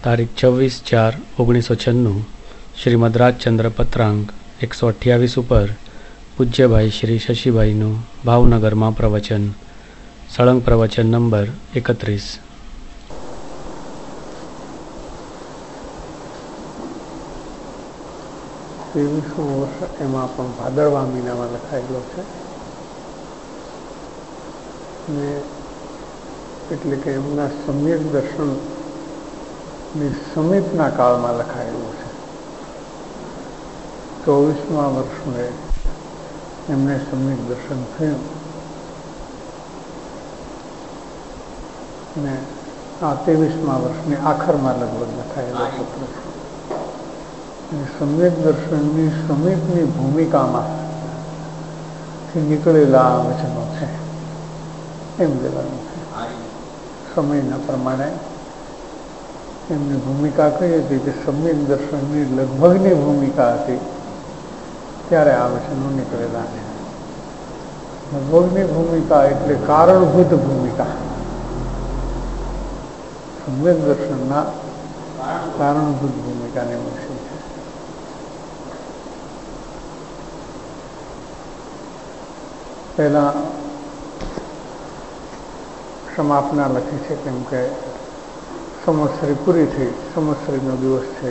તારીખ 26/4/1996 શ્રીમદ રાજચંદ્ર પત્રાંક 128 ઉપર પૂજ્યભાઈ શ્રી શશીભાઈનું ભાવનગરમાં પ્રવચન. સળંગ પ્રવચન નંબર 31. વર્ષ એમાં પણ ભાદરવા મહિનામાં લખાયેલો છે ને એટલે કે એમના સમ્યક દર્શનની સમિતના કાળમાં લખાયેલું છે. 24મા વર્ષે એમને સમ્યક દર્શન થયું ને આ 23મા વર્ષની આખરમાં લગભગ લખાયેલો પત્ર છે. સમ્યક દર્શનની સમિતની ભૂમિકામાં નીકળેલા આ વચનો છે એમ લેવાનું છે. સમયના પ્રમાણે એમની ભૂમિકા કઈ હતી કે સમ્યક દર્શનની લગભગની ભૂમિકા હતી ત્યારે આ વચનો નીકળેલા છે. લગભગની ભૂમિકા એટલે કારણભૂત ભૂમિકા. સમ્યક દર્શનના કારણભૂત ભૂમિકાને વિશે છે. પહેલા સમાપના લખી છે કેમ કે સંવત્સરી પૂરી થઈ, સંવત્સરીનો દિવસ છે.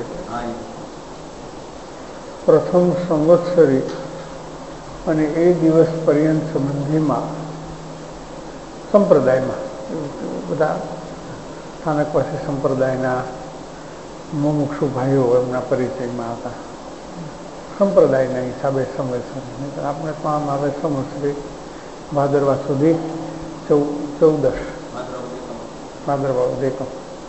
પ્રથમ સંવત્સરી અને એ દિવસ પર્યંત સંબંધીમાં સંપ્રદાયમાં બધા સ્થાનકવાસી સંપ્રદાયના મુમુક્ષુ ભાઈઓ એમના પરિચયમાં હતા. સંપ્રદાયના હિસાબે સંવત્સરી આપણે તો આમ આવે સંવત્સરી ભાદરવા સુધી 14 ભાદરવા ઉદેકમ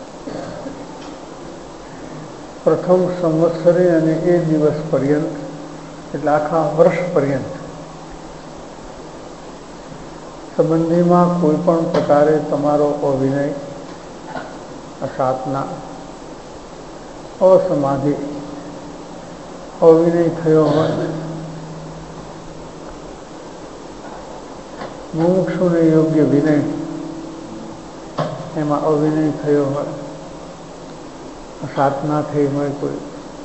પ્રથમ સંવત્સરી અને એ દિવસ પર્યંત એટલે આખા વર્ષ પર્યંત સંબંધીમાં કોઈ પણ પ્રકારે તમારો અવિનય, અસાધના, અસમાધિ અવિનય થયો હોય, મુમુક્ષુને યોગ્ય વિનય એમાં અવિનય થયો હોય, સાધના થઈ હોય કોઈ,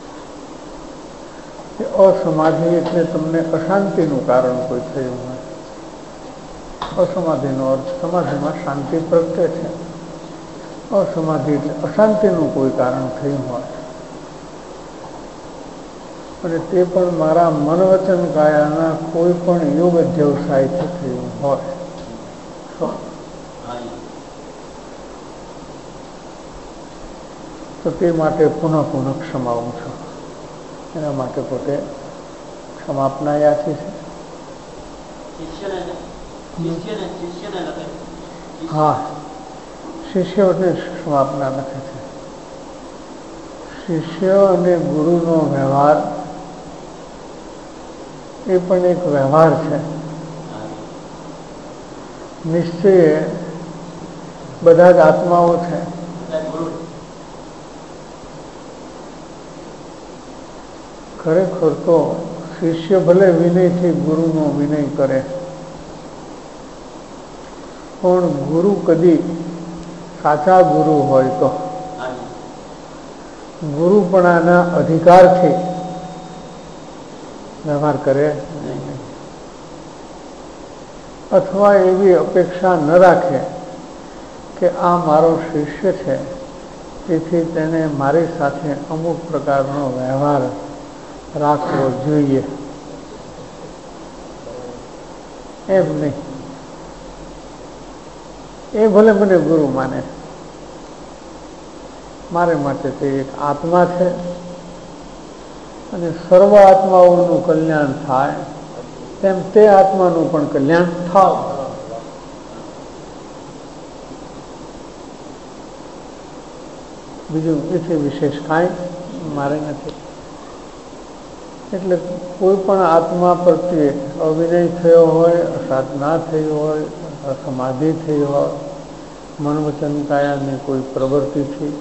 અસમાધિ એટલે તમને અશાંતિનું કારણ કોઈ થયું હોય. અસમાધિનો અર્થ સમાધિમાં શાંતિ પ્રગટે છે. અસમાધિ એટલે અશાંતિનું કોઈ કારણ થયું હોય અને તે પણ મારા મન વચન કાયાના કોઈ પણ યોગ અધ્યવસાયથી થયું હોય તો તે માટે પુનઃ ક્ષમાવું છું. એના માટે પોતે ક્ષમાપના યાચી છે. હા, શિષ્યોને ક્ષમાપના લખે છે. શિષ્ય અને ગુરુનો વ્યવહાર એ પણ એક વ્યવહાર છે. નિશ્ચયે બધા જ આત્માઓ છે. ખરેખર તો શિષ્ય ભલે વિનયથી ગુરુનો વિનય કરે પણ ગુરુ કદી સાચા ગુરુ હોય તો ગુરુપણાના અધિકારથી વ્યવહાર કરે અથવા એવી અપેક્ષા ન રાખે કે આ મારો શિષ્ય છે તેથી તેને મારી સાથે અમુક પ્રકારનો વ્યવહાર રાખવો જોઈએ એમ નહીં. એ ભલે મને ગુરુ માને, મારે માટે તે એક આત્મા છે અને સર્વ આત્માઓનું કલ્યાણ થાય તેમ તે આત્માનું પણ કલ્યાણ થાય. બીજું એથી વિશેષ કાંઈ મારે નથી. એટલે કોઈ પણ આત્મા પ્રત્યે અવિનય થયો હોય, અસાધના થઈ હોય, અસમાધિ થઈ હોય, મન વચન કાયાની કોઈ પ્રવૃત્તિથી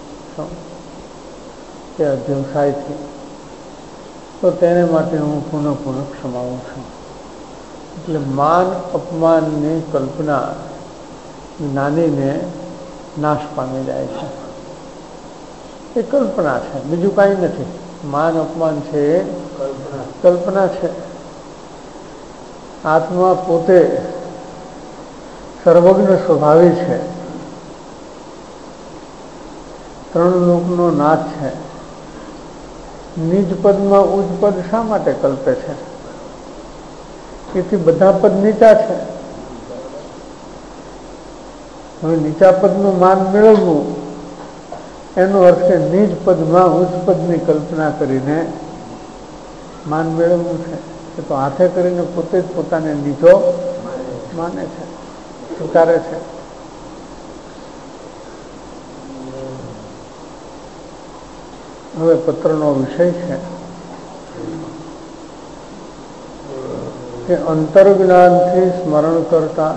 કે અધ્યવસાયથી, તો તેને માટે હું પુનઃ ક્ષમાવું છું. એટલે માન અપમાનની કલ્પના જ્ઞાનીને નાશ પામી જાય છે. એ કલ્પના છે, બીજું કાંઈ નથી. માન અપમાન છે એ કલ્પના છે. આત્મા પોતે સર્વજ્ઞ સ્વભાવી છે, ત્રણ લોકનો નાથ છે. નિજ પદમાં ઉચ્ચ પદ શા માટે કલ્પે છે? એથી બધા પદ નીચા છે. હવે નીચા પદનું માન મેળવવું એનો અર્થ છે નિજ પદમાં ઉચ્ચ પદની કલ્પના કરીને માન મેળવવું છે. એ તો હાથે કરીને પોતે જ પોતાને નીચો માને છે, સ્વીકારે છે. હવે પત્રનો વિષય છે કે અંતર્જ્ઞાનથી સ્મરણ કરતા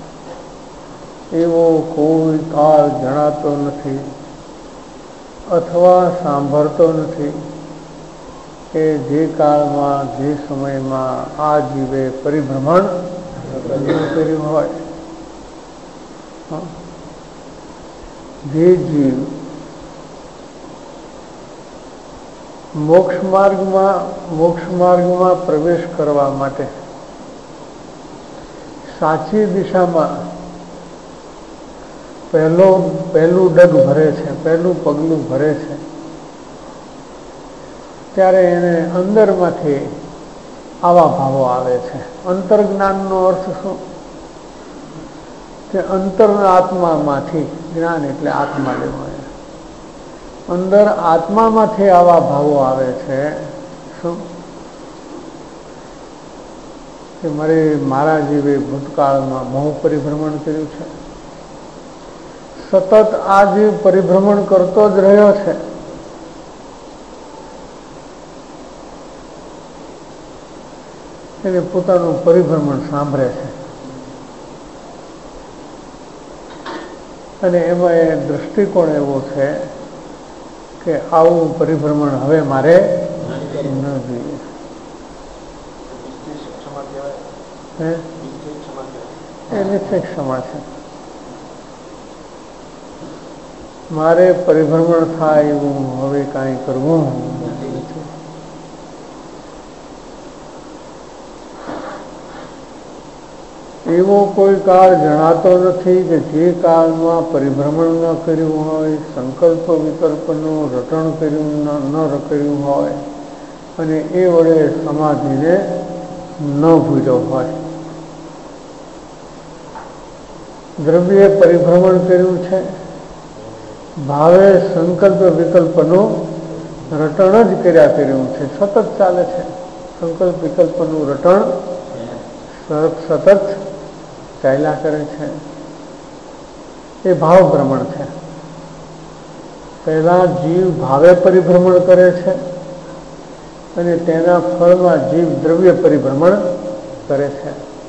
એવો કોઈ કાળ જણાતો નથી અથવા સાંભળતો નથી કે જે કાળમાં, જે સમયમાં આ જીવે પરિભ્રમણ કર્યું હોય. જે જીવ મોક્ષ માર્ગમાં પ્રવેશ કરવા માટે સાચી દિશામાં પહેલું ડગ ભરે છે, પહેલું પગલું ભરે છે, ત્યારે એને અંદરમાંથી આવા ભાવો આવે છે. અંતર્જ્ઞાનનો અર્થ શું? કે અંતરના આત્મામાંથી, જ્ઞાન એટલે આત્મા લેવો, અંદર આત્મામાંથી આવા ભાવો આવે છે. શું? કે મારા જીવે ભૂતકાળમાં બહુ પરિભ્રમણ કર્યું છે, સતત આ જીવ પરિભ્રમણ કરતો જ રહ્યો છે. એને પોતાનું પરિભ્રમણ સાંભળે છે અને એમાં એ દ્રષ્ટિકોણ એવો છે કે આવું પરિભ્રમણ હવે મારે ન જોઈએ. એ નિશ્ચય ક્ષમા છે. મારે પરિભ્રમણ થાય એવું હવે કાંઈ કરવું નથી. એવો કોઈ કાળ જણાતો નથી કે જે કાળમાં પરિભ્રમણ ન કર્યું હોય, સંકલ્પ વિકલ્પનું રટણ કર્યું ન કર્યું હોય અને એ વડે સમાધિને ન ભૂલ્યો હોય. દ્રવ્યે પરિભ્રમણ કર્યું છે, ભાવે સંકલ્પ વિકલ્પનું રટણ જ કર્યા કર્યું છે, સતત ચાલે છે. સંકલ્પ વિકલ્પનું રટણ સતત ચાલ્યા કરે છે. એ ભાવ ભ્રમણ છે. પહેલા જીવ ભાવે પરિભ્રમણ કરે છે અને તેના ફળમાં જીવ દ્રવ્ય પરિભ્રમણ કરે છે.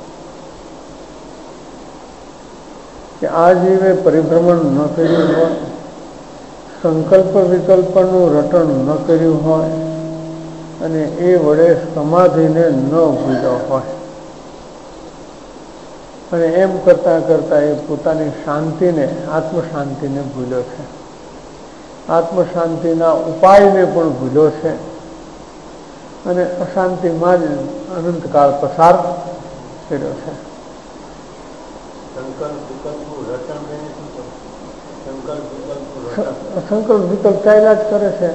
કે આ જીવે પરિભ્રમણ ન કર્યું હોય, સંકલ્પ વિકલ્પનું રટણ ન કર્યું હોય અને એ વડે સમાધિને ન ભૂલ્યો હોય અને એમ કરતા કરતા એ પોતાની શાંતિને, આત્મશાંતિને ભૂલ્યો છે. આત્મશાંતિના ઉપાયને પણ ભૂલ્યો છે અને અશાંતિમાં જ અનંતકાળ પસાર કર્યો છે. સંકલ્પ વિકલ્પ ચાલ્યા જ કરે છે.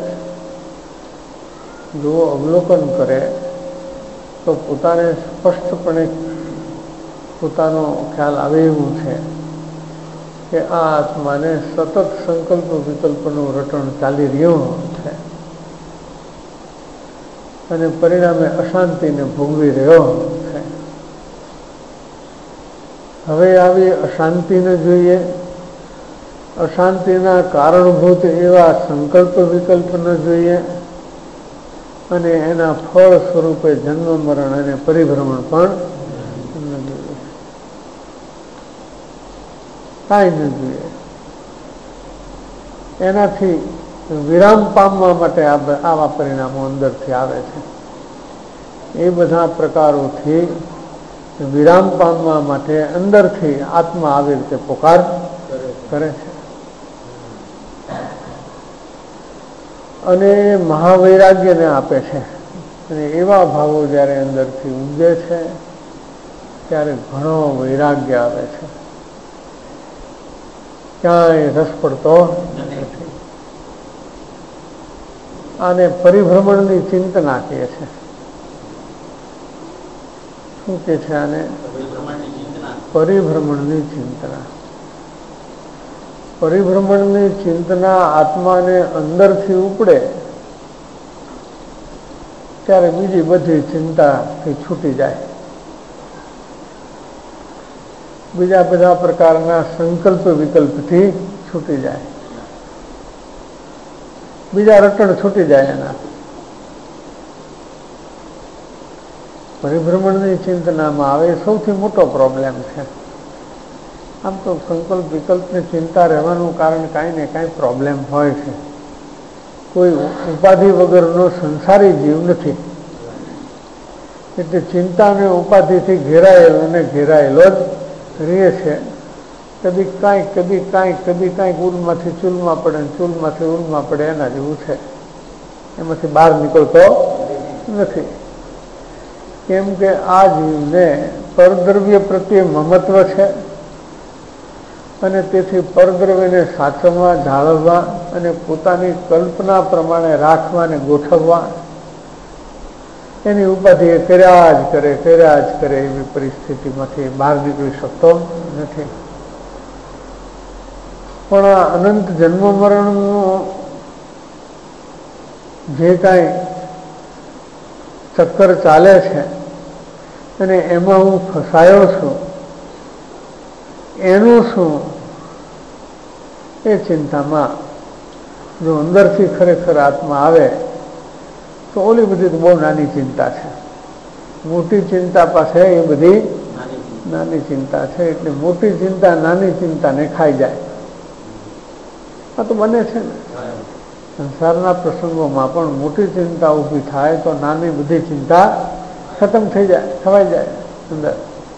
જો અવલોકન કરે તો પોતાને સ્પષ્ટપણે પોતાનો ખ્યાલ આવે એવું છે કે આ આત્માને સતત સંકલ્પ વિકલ્પનું રટણ ચાલી રહ્યું છે અને પરિણામે અશાંતિને ભોગવી રહ્યો છે. હવે આવી અશાંતિને જોઈએ, અશાંતિના કારણભૂત એવા સંકલ્પ વિકલ્પ ન જોઈએ અને એના ફળ સ્વરૂપે જન્મ મરણ અને પરિભ્રમણ પણ ન જોઈએ. કાંઈ ન જોઈએ. એનાથી વિરામ પામવા માટે આવા પરિણામો અંદરથી આવે છે. એ બધા પ્રકારોથી વિરામ પામવા માટે અંદરથી આત્મા આવી રીતે પોકાર કરે છે. અને મહાવૈરાગ્યને આપે છે. અને એવા ભાવો જ્યારે અંદરથી ઊંઘે છે ત્યારે ઘણો વૈરાગ્ય આવે છે, ક્યાંય રસ પડતો નથી. આને પરિભ્રમણની ચિંતના કહે છે. શું કહે છે આને? પરિભ્રમણની ચિંતના. પરિભ્રમણની ચિંતના આત્માને અંદરથી ઉપડે ત્યારે બીજી બધી ચિંતાથી છૂટી જાય. બીજા બધા પ્રકારના સંકલ્પ વિકલ્પથી છૂટી જાય, બીજા રટણ છૂટી જાય. એના પરિભ્રમણની ચિંતનામાં આવે સૌથી મોટો પ્રોબ્લેમ છે. આમ તો સંકલ્પ વિકલ્પની ચિંતા રહેવાનું કારણ કાંઈ ને કાંઈ પ્રોબ્લેમ હોય છે. કોઈ ઉપાધિ વગરનો સંસારી જીવ નથી, એટલે ચિંતા અને ઉપાધિથી ઘેરાયેલો ને ઘેરાયેલો જ રહે છે. કદી કાંઈક ઉલમાંથી ચૂલમાં પડે, ચૂલમાંથી ઉલમાં પડે, એના જેવું છે. એમાંથી બહાર નીકળતો નથી. કેમ કે આ જીવને પરદ્રવ્ય પ્રત્યે મમત્વ છે અને તેથી પરદ્રવ્યને સાચવવા, જાળવવા અને પોતાની કલ્પના પ્રમાણે રાખવા અને ગોઠવવા એની ઉપાધિ એ કર્યા જ કરે એવી પરિસ્થિતિમાંથી બહાર નીકળી શકતો નથી. પણ આ અનંત જન્મ મરણનું જે કાંઈ ચક્કર ચાલે છે અને એમાં હું ફસાયો છું, એનું શું? એ ચિંતામાં જો અંદરથી ખરેખર આત્મા આવે તો ઓલી બધી તો બહુ નાની ચિંતા છે. મોટી ચિંતા પાસે એ બધી નાની ચિંતા છે. એટલે મોટી ચિંતા નાની ચિંતાને ખાઈ જાય. આ તો બને છે ને સંસારના પ્રસંગોમાં પણ મોટી ચિંતા ઊભી થાય તો નાની બધી ચિંતા ખતમ થઈ જાય, ખવાઈ જાય અંદર.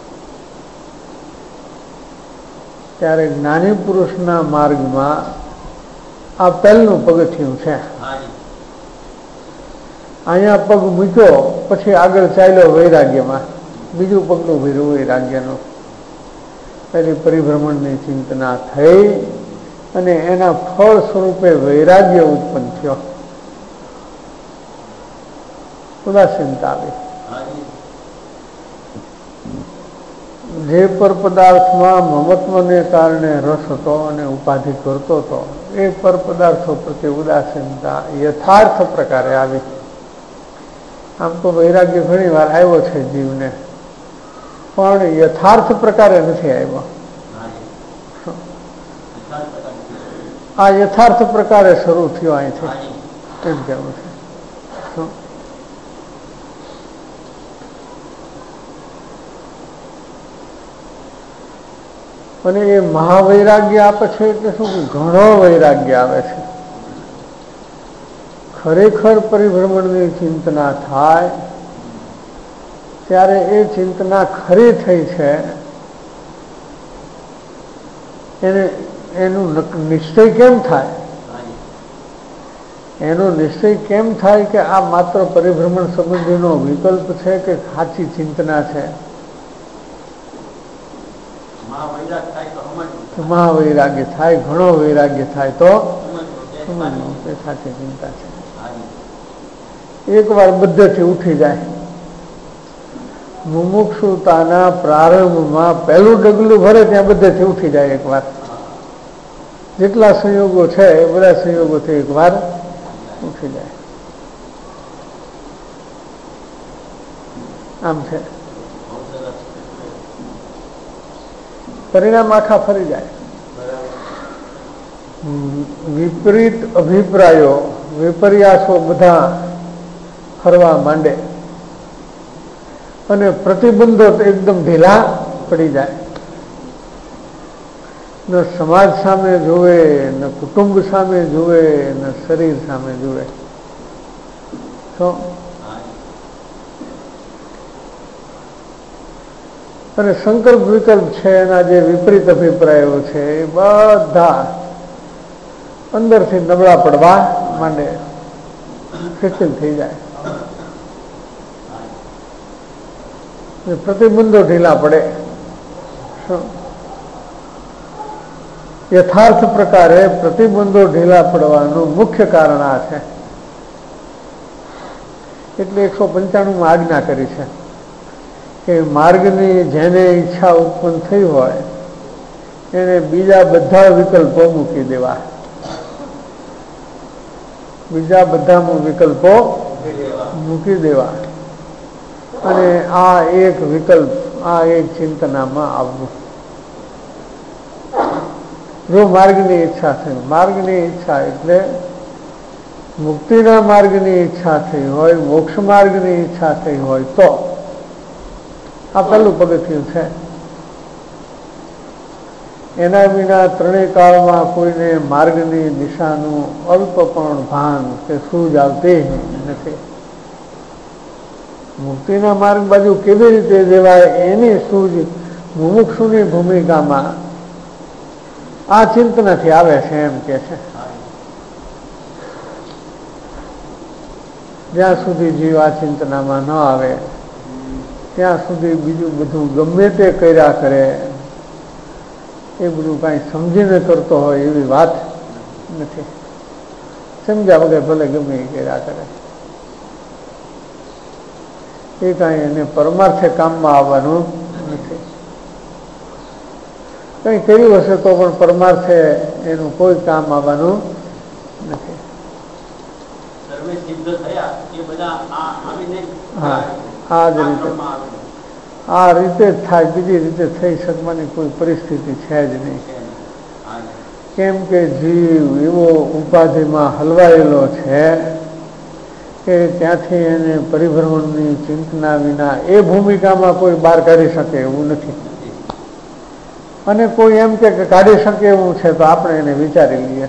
ત્યારે જ્ઞાની પુરુષના માર્ગમાં આ પહેલું પગથિયું છે. અહીંયા પગ મૂક્યો પછી આગળ ચાલ્યો વૈરાગ્યમાં, બીજું પગલું ભર્યું વૈરાગ્યનું. પહેલી પરિભ્રમણની ચિંતના થઈ અને એના ફળ સ્વરૂપે વૈરાગ્ય ઉત્પન્ન થયો. ઉદાસીનતા આવી. જે પર પદાર્થમાં મમત્વને કારણે રસ હતો અને ઉપાધિ કરતો હતો એ પર પદાર્થો પ્રત્યે ઉદાસીનતા યથાર્થ પ્રકારે આવી. આમ તો વૈરાગ્ય ઘણી વાર આવ્યો છે જીવને, પણ યથાર્થ પ્રકારે નથી આવ્યો. આ યથાર્થ પ્રકારે શરૂ થયો અહીંથી, એમ કહેવું છે. અને એ મહાવૈરાગ્ય આપે છે એટલે શું? ઘણો વૈરાગ્ય આવે છે. ખરેખર પરિભ્રમણની ચિંતના થાય ત્યારે એ ચિંતના ખરી થઈ છે એનું નિશ્ચય કેમ થાય? એનો નિશ્ચય કેમ થાય કે આ માત્ર પરિભ્રમણ સંબંધીનો વિકલ્પ છે કે સાચી ચિંતના છે? મહાવૈરાગ્ય થાય, ઘણો વૈરાગ્ય થાય તો સમજવું કે સાચી ચિંતા છે. એક વાર બધેથી ઉઠી જાય. મુમુક્ષુતાના પ્રારંભમાં પહેલું ડગલું ભરે ત્યાં બધેથી ઉઠી જાય. એક વાર જેટલા સંયોગો છે એ બધા સંયોગોથી એક વાર ઉઠી જાય. આમ છે. પરિણામ આખા ફરી જાય. વિપરીત અભિપ્રાયો, વિપર્યાસો બધા ફરવા માંડે અને પ્રતિબંધો એકદમ ઢીલા પડી જાય. ન સમાજ સામે જુએ, ન કુટુંબ સામે જુએ, ન શરીર સામે જુએ. તો અને સંકલ્પ વિકલ્પ છે એના જે વિપરીત અભિપ્રાયો છે એ બધા અંદરથી નબળા પડવા માંડે. શિથિલ થઈ જાય, પ્રતિબંધો ઢીલા પડે. યથાર્થ પ્રકારે પ્રતિબંધો ઢીલા પડવાનું મુખ્ય કારણ આ છે. એટલે 195 આજ્ઞા કરી છે કે માર્ગની જેને ઈચ્છા ઉત્પન્ન થઈ હોય એને બીજા બધા વિકલ્પો મૂકી દેવા, બીજા બધા વિકલ્પો મૂકી દેવા અને આ એક વિકલ્પ, આ એક ચિંતનામાં આવવું. જો માર્ગની ઈચ્છા થઈ, માર્ગની ઈચ્છા એટલે મુક્તિના માર્ગની ઈચ્છા થઈ હોય, મોક્ષ માર્ગની ઈચ્છા થઈ હોય તો આ પહેલું પગથિયું છે. એના વિના ત્રણેય કાળમાં કોઈને માર્ગની દિશાનું અલ્પ પણ ભાન કે સૂઝ આવતી નથી. મુક્તિના માર્ગ બાજુ કેવી રીતે જવાય એની સૂઝ મુમુક્ષુની ભૂમિકામાં આ ચિંતનાથી આવે છે એમ કે છે. જ્યાં સુધી જીવ આ ચિંતનામાં ન આવે ત્યાં સુધી બીજું બધું ગમે તે કર્યા કરે, એ બધું કાંઈ સમજીને કરતો હોય એવી વાત નથી. સમજ્યા વગર ભલે ગમે એ કર્યા કરે, એ કાંઈ એને પરમાર્થે કામમાં આવવાનું નથી. કંઈ કર્યું હશે તો પણ પરમાર્થે એનું કોઈ કામ આવવાનું નથી. આ જ રીતે આ રીતે જ થાય, બીજી રીતે થઈ શકવાની કોઈ પરિસ્થિતિ છે જ નહીં. કેમ કે જીવ એવો ઉપાધિમાં હલવાયેલો છે કે ત્યાંથી એને પરિભ્રમણની ચિંતના વિના એ ભૂમિકામાં કોઈ બહાર કાઢી શકે એવું નથી. અને કોઈ એમ કે કાઢી શકે એવું છે તો આપણે એને વિચારી લઈએ.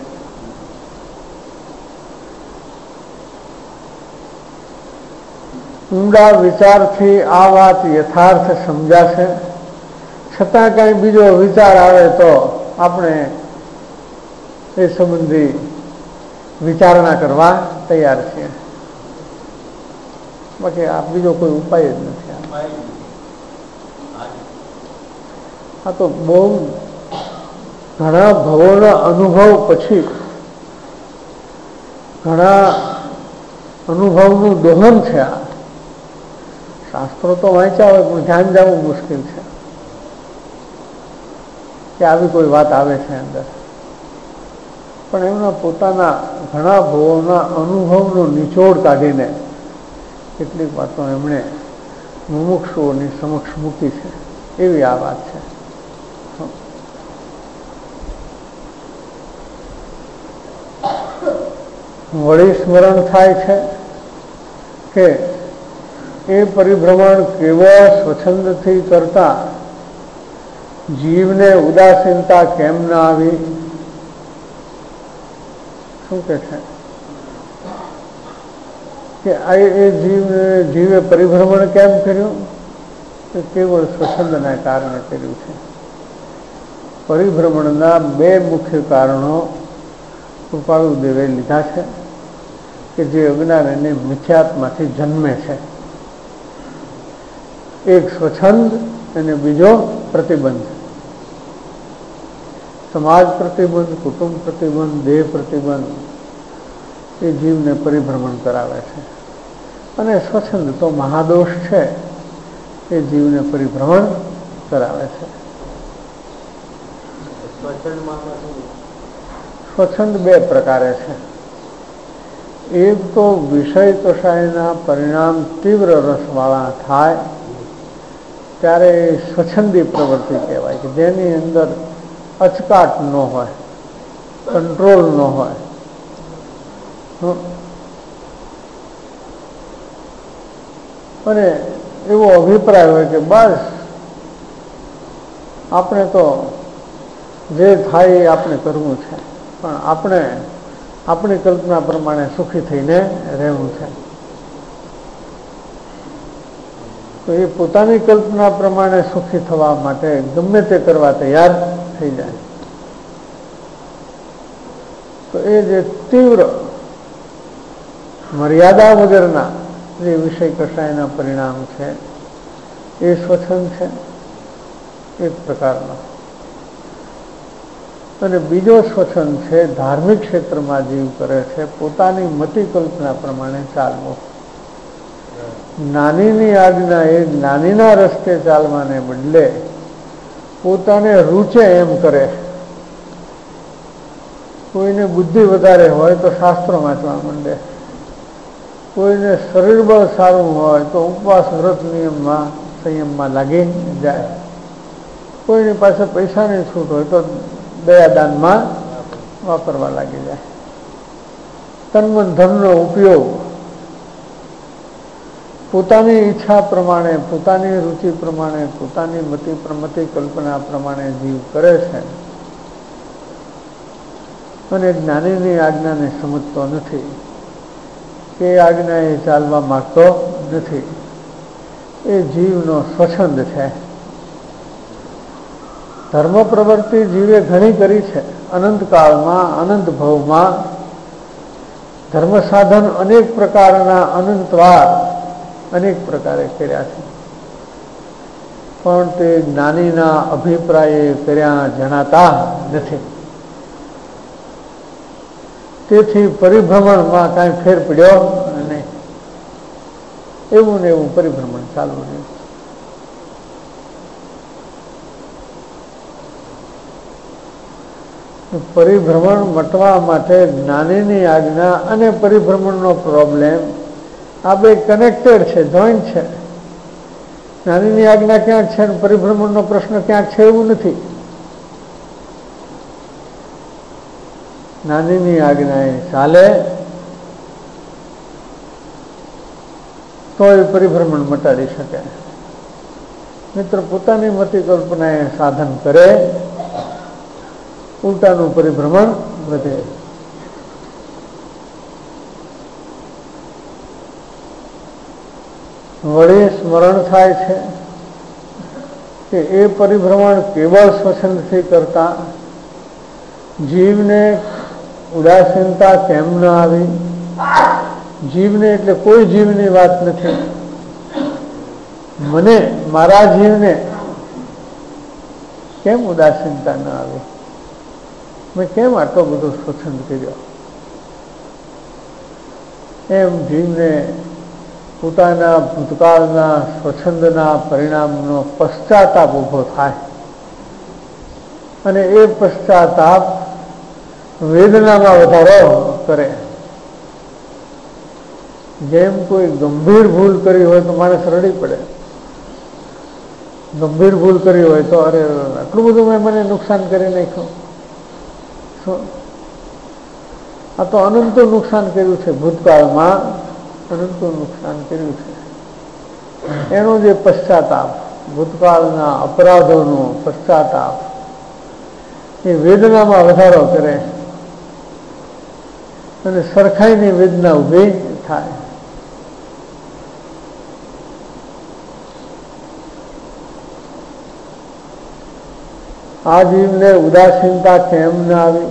ઊંડા વિચારથી આ વાત યથાર્થ સમજાશે, છતાં કઈ બીજો વિચાર આવે તો આપણે એ સંબંધી વિચારણા કરવા તૈયાર છીએ. બાકી આ બીજો કોઈ ઉપાય જ નથી. આ તો બહુ ઘણા ભવોના અનુભવ પછી, ઘણા અનુભવનું દોહન છે. આ શાસ્ત્રો તો વાંચ્યા હોય પણ ધ્યાન જવું મુશ્કેલ છે કે આવી કોઈ વાત આવે છે અંદર. પણ એમના પોતાના ઘણા ભવોના અનુભવનો નિચોડ કાઢીને કેટલીક વાતો એમણે મુમુક્ષુઓની સમક્ષ મૂકી છે. એવી આ વાત છે. વળી સ્મરણ થાય છે કે એ પરિભ્રમણ કેવળ સ્વચ્છંદથી કરતા જીવને ઉદાસીનતા કેમ ન આવી? શું કે છે કે એ જીવે પરિભ્રમણ કેમ કર્યું? કે કેવળ સ્વચ્છંદના કારણે કર્યું છે. પરિભ્રમણના બે મુખ્ય કારણો કૃપાળુદેવે લીધા છે કે જે અજ્ઞાન અને મિથ્યાત્માથી જન્મે છે. એક સ્વચ્છંદ અને બીજો પ્રતિબંધ. સમાજ પ્રતિબંધ, કુટુંબ પ્રતિબંધ, દેહ પ્રતિબંધ એ જીવને પરિભ્રમણ કરાવે છે. અને સ્વચ્છંદ તો મહાદોષ છે, એ જીવને પરિભ્રમણ કરાવે છે. સ્વચ્છંદ બે પ્રકારે છે. એક તો વિષય કષાયના પરિણામ તીવ્ર રસવાળા થાય ત્યારે સ્વચ્છંદી પ્રવૃત્તિ કહેવાય, કે જેની અંદર અચકાટ ન હોય, કંટ્રોલ ન હોય. અને એવો અભિપ્રાય હોય કે બસ આપણે તો જે થાય એ આપણે કરવું છે, પણ આપણે આપણી કલ્પના પ્રમાણે સુખી થઈને રહેવું છે. તો એ પોતાની કલ્પના પ્રમાણે સુખી થવા માટે ગમે તે કરવા તૈયાર થઈ જાય. તો એ જે તીવ્ર મર્યાદા વગરના જે વિષય કષાયના પરિણામ છે એ સ્વચ્છંદ છે એક પ્રકારનો, અને બીજો સ્વચ્છંદ છે ધાર્મિક ક્ષેત્રમાં જીવ કરે છે પોતાની મતિ કલ્પના પ્રમાણે ચાલવો. જ્ઞાનીની આજ્ઞા એ જ્ઞાનીના રસ્તે ચાલવાને બદલે પોતાને રૂચે એમ કરે. કોઈને બુદ્ધિ વધારે હોય તો શાસ્ત્રો વાંચવા માંડે, કોઈને શરીર બળ સારું હોય તો ઉપવાસ વ્રત નિયમમાં સંયમમાં લાગી જાય, કોઈની પાસે પૈસાની છૂટ હોય તો દયાદાનમાં વાપરવા લાગી જાય. તન્મન ધનનો ઉપયોગ પોતાની ઈચ્છા પ્રમાણે, પોતાની રુચિ પ્રમાણે, પોતાની મતિ કલ્પના પ્રમાણે જીવ કરે છે અને જ્ઞાનીની આજ્ઞાને સમજતો નથી, કે આજ્ઞા એ ચાલવા માંગતો નથી. એ જીવનો સ્વચ્છંદ છે. ધર્મ પ્રવૃત્તિ જીવે ઘણી કરી છે અનંતકાળમાં, અનંત ભવમાં. ધર્મ સાધન અનેક પ્રકારના અનંતવાર અનેક પ્રકારે કર્યા છે, પણ તે જ્ઞાનીના અભિપ્રાયે કર્યા જણાતા નથી. તેથી પરિભ્રમણમાં કાંઈ ફેર પડ્યો નહીં. એવું ને એવું પરિભ્રમણ ચાલુ રહ્યું. પરિભ્રમણ મટવા માટે જ્ઞાનીની આજ્ઞા અને પરિભ્રમણનો પ્રોબ્લેમ આ બે કનેક્ટેડ છે, જોઈન્ટ છે. જ્ઞાનીની આજ્ઞા ક્યાંક છે અને પરિભ્રમણનો પ્રશ્ન ક્યાંક છે એવું નથી. જ્ઞાનીની આજ્ઞા એ ચાલે તો એ પરિભ્રમણ મટાડી શકે. મિત્ર પોતાની મતિ કલ્પના એ સાધન કરે, ઉલટાનું પરિભ્રમણ વધે. વળી સ્મરણ થાય છે કે એ પરિભ્રમણ કેવળ સ્વચ્છંદથી કરતા જીવને ઉદાસીનતા કેમ ન આવી. જીવને એટલે કોઈ જીવની વાત નથી, મને મારા જીવને કેમ ઉદાસીનતા ન આવી, મેં કેમ આટલો બધો સ્વચ્છંદ કર્યો, એમ જીવને પોતાના ભૂતકાળના સ્વચ્છંદના પરિણામનો પશ્ચાતાપ ઊભો થાય. અને એ પશ્ચાતાપ વેદનામાં વધારો કરે. જેમ કોઈ ગંભીર ભૂલ કરી હોય તો માણસ રડી પડે. ગંભીર ભૂલ કરી હોય તો અરે આટલું બધું મેં મને નુકસાન કરી નાખ્યું. આ તો અનંતું નુકસાન કર્યું છે, ભૂતકાળમાં અનંતું નુકસાન કર્યું છે. એનો જે પશ્ચાતાપ, ભૂતકાળના અપરાધોનો પશ્ચાતાપ એ વેદનામાં વધારો કરે અને સરખાઈની વેદના ઊભી થાય. આ જીવને ઉદાસીનતા કેમ ન આવી.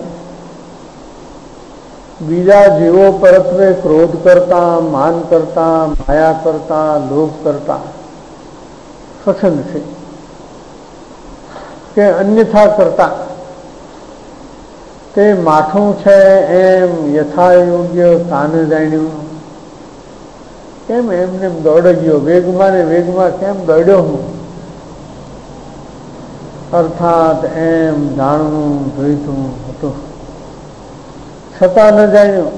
બીજા જીવો પરત્વે ક્રોધ કરતા, માન કરતા, માયા કરતા, લોભ કરતા સ્વચ્છંદ છે કે અન્યથા કરતા તે માઠું છે એમ યથા યોગ્ય કાન જાણ્યું. કેમ એમને દોડ ગયો, વેગમાં ને વેગમાં કેમ દોડ્યો હું, અર્થાત એમ જાણવું જોઈતું હતું છતાં ન જાણ્યું.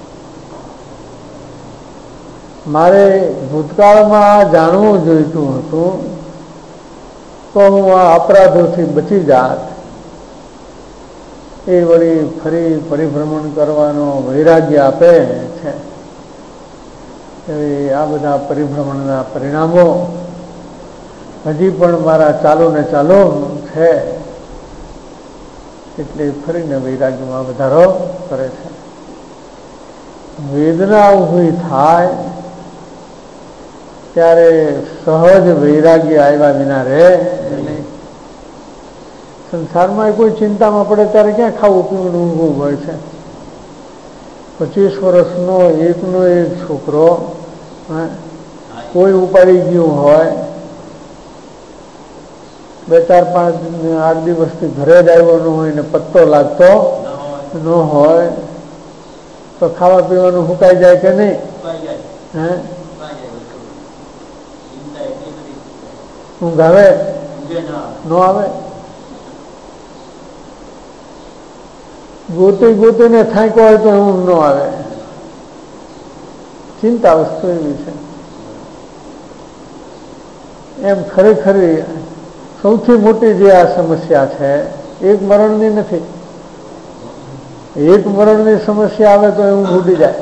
મારે ભૂતકાળમાં જાણવું જોઈતું હતું તો હું આ અપરાધોથી બચી જાત. એ વળી ફરી પરિભ્રમણ કરવાનો વૈરાગ્ય આપે છે. આ બધા પરિભ્રમણના પરિણામો હજી પણ મારા ચાલુ ને ચાલુ છે, એટલે ફરીને વૈરાગ્યમાં વધારો કરે છે. વેદના ઊભી થાય ત્યારે સહજ વૈરાગ્ય આવ્યા વિના રહે નહીં. સંસારમાં કોઈ ચિંતામાં પડે ત્યારે ક્યાં ખાવું પીવું ઊંઘવું હોય છે. 25 વર્ષનો એકનો એક છોકરો કોઈ ઉપાડી ગયું હોય, 2-4-5 8 દિવસથી ઘરે જ આવ્યો ન હોય ને પત્તો લાગતો ન હોય તો ખાવા પીવાનું હુકાઈ જાય કે નહીં? ઊંઘ આવે ન આવે? ગોતીને થાક્યો હોય તો ઊંઘ ન આવે. ચિંતા વસ્તુ એવી છે. એમ ખરેખર સૌથી મોટી જે આ સમસ્યા છે એક મરણની નથી. એક મરણની સમસ્યા આવે તો ઊંઘ ઉડી જાય.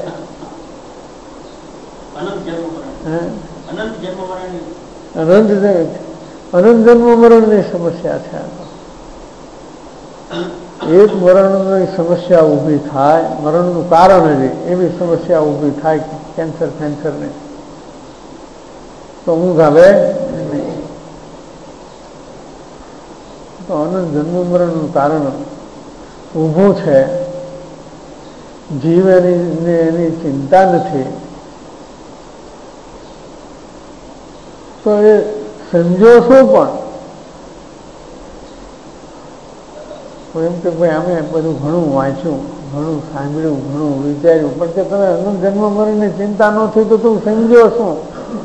અનંત જન્મ મરણની સમસ્યા છે. એક મરણની સમસ્યા ઊભી થાય, મરણનું કારણ જ એવી સમસ્યા ઊભી થાય કેન્સર ને તો ઊંઘ આવે નહીં. તો અનંત જન્મ મરણનું કારણ ઊભું છે. જીવ એની ચિંતા નથી તો એ સંજોશો પણ એમ કે ભાઈ અમે બધું ઘણું વાંચ્યું, ઘણું સાંભળ્યું, ઘણું વિચાર્યું, પણ કે તમે અનંત જન્મ મરણની ચિંતા ન થઈ તો તું સમજો શું?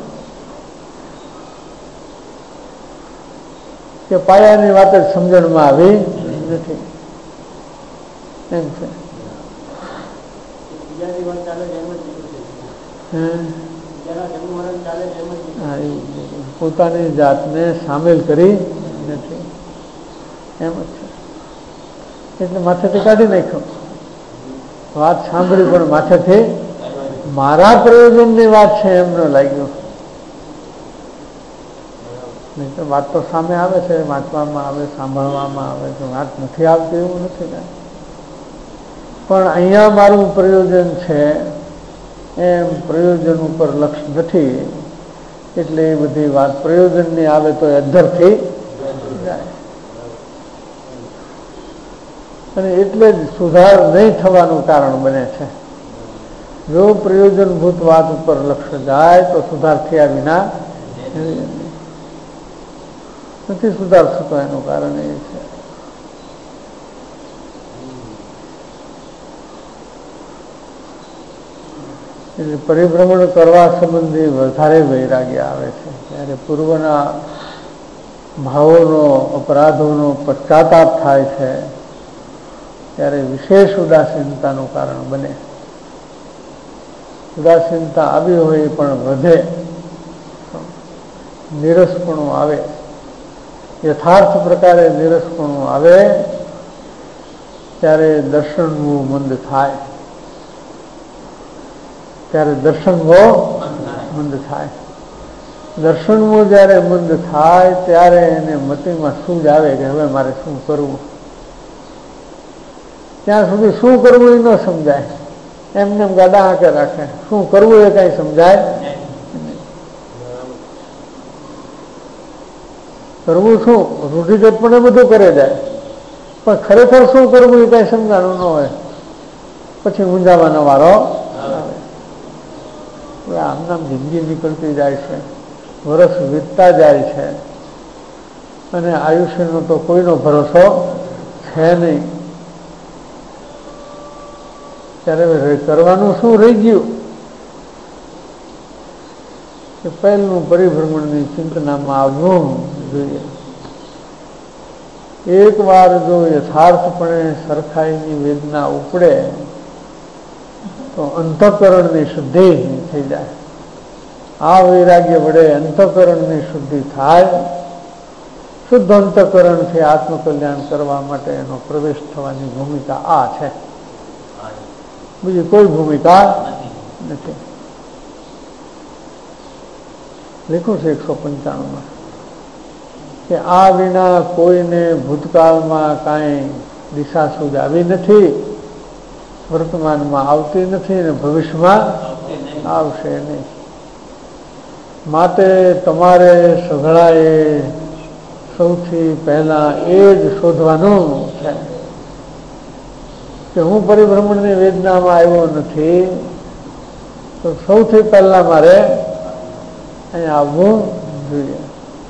કે પાયાની વાત જ સમજણમાં આવી નથી. એમ છે. પોતાની જાતને સામેલ કરી નથી. એમ જ છે. એટલે માથેથી કાઢી નાખ્યો. વાત સાંભળી પણ માથેથી મારા પ્રયોજનની વાત છે એમ ન લાગ્યું. નહીં તો વાત તો સામે આવે છે, વાંચવામાં આવે, સાંભળવામાં આવે, તો વાત નથી આવતી એવું નથી ને. પણ અહીંયા મારું પ્રયોજન છે એમ પ્રયોજન ઉપર લક્ષ નથી એટલે એ બધી વાત પ્રયોજનની આવે તો અધ્ધરથી જાય. અને એટલે જ સુધાર નહીં થવાનું કારણ બને છે. જો પ્રયોજનભૂત વાત ઉપર લક્ષ્ય જાય તો સુધાર થયા વિના નથી સુધાર થતો. એનું કારણ એ છે એટલે પરિભ્રમણ કરવા સંબંધી વધારે વૈરાગ્ય આવે છે. ત્યારે પૂર્વના ભાવોનો, અપરાધોનો પશ્ચાતાપ થાય છે ત્યારે વિશેષ ઉદાસીનતાનું કારણ બને. ઉદાસીનતા આવી હોય પણ વધે, નીરસપણું આવે, યથાર્થ પ્રકારે નીરસપણું આવે ત્યારે દર્શનનું મંદ થાય. ત્યારે દર્શનવો મંદ થાય. દર્શનવો જ્યારે મંદ થાય ત્યારે એને મતિમાં શું જ આવે કે હવે મારે શું કરવું. ત્યાં સુધી શું કરવું એ ન સમજાય. એમને એમ ગાડા હાંકે રાખે. શું કરવું એ કઈ સમજાય. કરવું શું રૂઢિગતપણે બધું કરે જાય પણ ખરેખર શું કરવું એ કઈ સમજાણું ન હોય. પછી ઊંઝાવાનો વારો આવે. આમનામ જિંદગી નીકળતી જાય છે, વર્ષ વીતતા જાય છે અને આયુષ્યનો તો કોઈનો ભરોસો છે નહીં. ત્યારે કરવાનું શું રહી ગયું કે પહેલું પરિભ્રમણની ચિંતનામાં આવવું જોઈએ. એક વાર જો યથાર્થપણે સરખાઈની વેદના ઉપડે તો અંતઃકરણની શુદ્ધિ થઈ જાય. આ વૈરાગ્ય વડે અંતઃકરણની શુદ્ધિ થાય. શુદ્ધ અંતઃકરણથી આત્મકલ્યાણ કરવા માટે એનો પ્રવેશ થવાની ભૂમિકા આ છે. બીજી કોઈ ભૂમિકા નથી. લખ્યું છે 195માં કે આ વિના કોઈને ભૂતકાળમાં કાંઈ દિશા સૂઝ આવી નથી, વર્તમાનમાં આવતી નથી અને ભવિષ્યમાં આવશે નહીં. માટે તમારે સઘળાએ સૌથી પહેલા એ જ શોધવાનું છે કે હું પરિભ્રમણની વેદનામાં આવ્યો નથી, તો સૌથી પહેલા મારે અહીંયા આવવું જોઈએ.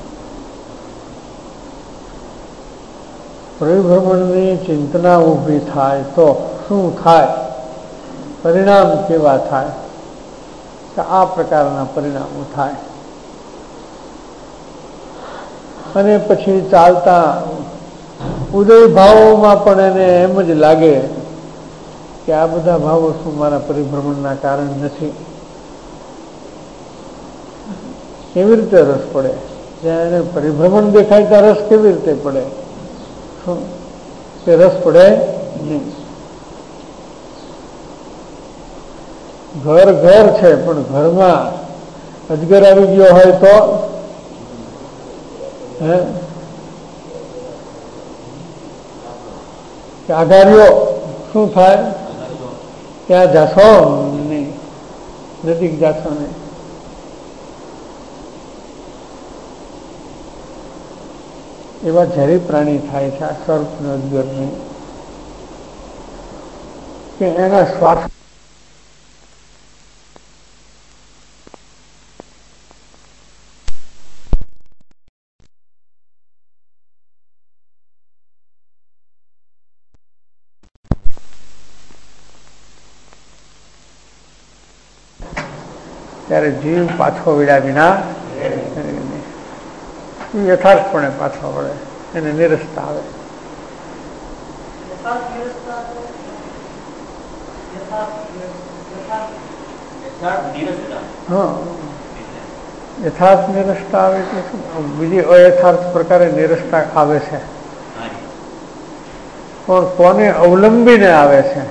પરિભ્રમણની ચિંતના ઊભી થાય તો શું થાય, પરિણામ કેવા થાય? કે આ પ્રકારના પરિણામો થાય. અને પછી ચાલતા ઉદય ભાવોમાં પણ એને એમ જ લાગે કે આ બધા ભાવો શું મારા પરિભ્રમણના કારણ નથી. કેવી રીતે રસ પડે? જ્યાં એને પરિભ્રમણ દેખાય ત્યાં રસ કેવી રીતે પડે? શું કે રસ પડે નહીં. ઘર ઘર છે, પણ ઘરમાં અજગર આવી ગયો હોય તો આઘાર્યો શું થાય? ત્યાં જાશો નહીં, નજીક જાશો નહીં. એવા ઝેરી પ્રાણી થાય છે આ સર્પ ને અજગર નહીં, કે એના શ્વાસ ત્યારે જીવ પાછો વીડા વિના યથાર્થપણે પાછો વળે, એને નિરસતા આવે. હા, યથાર્થ નિરસતા આવે એટલે શું? બીજી અયથાર્થ પ્રકારે નિરસતા આવે છે, પણ કોને અવલંબીને આવે છે?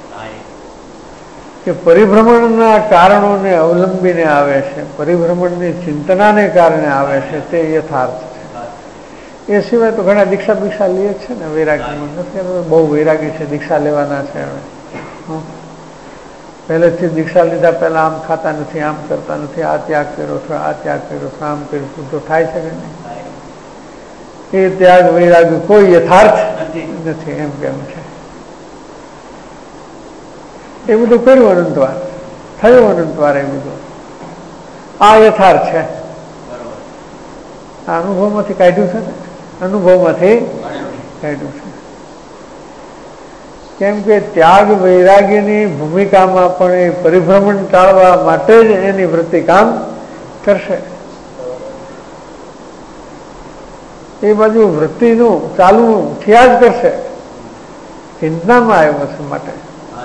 કે પરિભ્રમણના કારણોને અવલંબીને આવે છે, પરિભ્રમણની ચિંતનાને કારણે આવે છે, તે યથાર્થ છે. એ સિવાય તો ઘણા દીક્ષા બીક્ષા લે છે ને, વૈરાગીમાં નથી, બહુ વૈરાગી છે, દીક્ષા લેવાના છે. હવે પહેલેથી દીક્ષા લીધા પહેલા આમ ખાતા નથી, આમ કરતા નથી, આ ત્યાગ કર્યો છો, આ ત્યાગ કર્યો છો, આમ કર્યું તો થાય છે કે નહીં? એ ત્યાગ વૈરાગ કોઈ યથાર્થ નથી, એમ કેમ છે. એ બધું કર્યું અનંતવાર, થયું અનંતવાર, એ બધું આ યથાર્થ છે. આ અનુભવમાંથી કાઢ્યું છે ને, અનુભવમાંથી કાઢ્યું છે. કેમ કે ત્યાગ વૈરાગ્યની ભૂમિકામાં પણ એ પરિભ્રમણ ટાળવા માટે જ એની વૃત્તિ કામ કરશે. એ બાજુ વૃત્તિનું ચાલુ થયા જ કરશે, ચિંતનામાં આવ્યો છે માટે.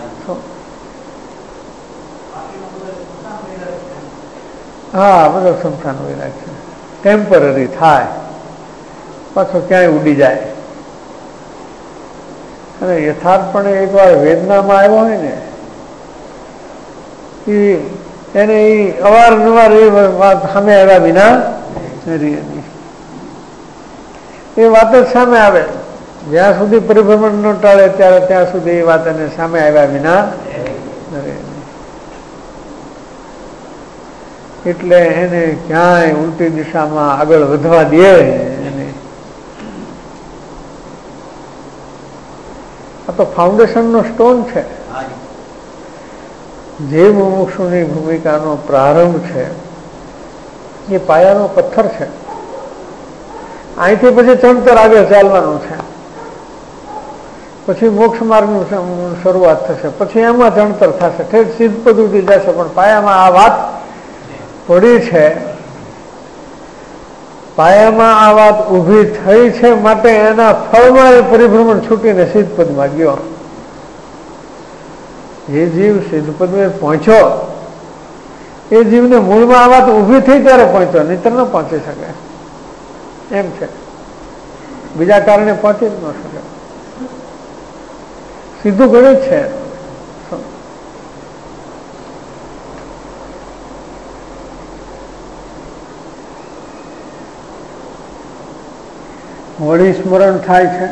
હા, બધો સંસાર વૈરાગ છે, ટેમ્પરરી થાય, પાછો ક્યાંય ઉડી જાય. અને યથાર્થપણે એકવાર વેદનામાં આવ્યો હોય ને, એને એ અવારનવાર એ વાત સામે આવ્યા વિના એ વાત જ સામે આવે. જ્યાં સુધી પરિભ્રમણ ન ટાળે ત્યાં સુધી એ વાત એને સામે આવ્યા વિના એટલે એને ક્યાંય ઉલટી દિશામાં આગળ વધવા દે. એને આ તો ફાઉન્ડેશનનો સ્ટોન છે. જે મુમુક્ષુની ભૂમિકાનો પ્રારંભ છે એ પાયાનો પથ્થર છે. અહીંથી પછી ચણતર આગળ ચાલવાનું છે, પછી મોક્ષ માર્ગની શરૂઆત થશે, પછી એમાં ચણતર થશે, ઠેઠ સિદ્ધ પદ ઉઠી જશે. પણ પાયામાં આ વાત પડી છે, પાયામાં આ વાત ઊભી થઈ છે, માટે એના ફળમાં એ પરિભ્રમણ છૂટીને સિદ્ધ પદમાં ગયો. જે જીવ સિદ્ધ પદમાં પહોંચ્યો એ જીવને મૂળમાં આ વાત ઊભી થઈ ત્યારે પહોંચ્યો, નહીતર ન પહોંચી શકે એમ છે. બીજા કારણે પહોંચી જ ન શકે. સીધું ગણિત છે. વળી સ્મરણ થાય છે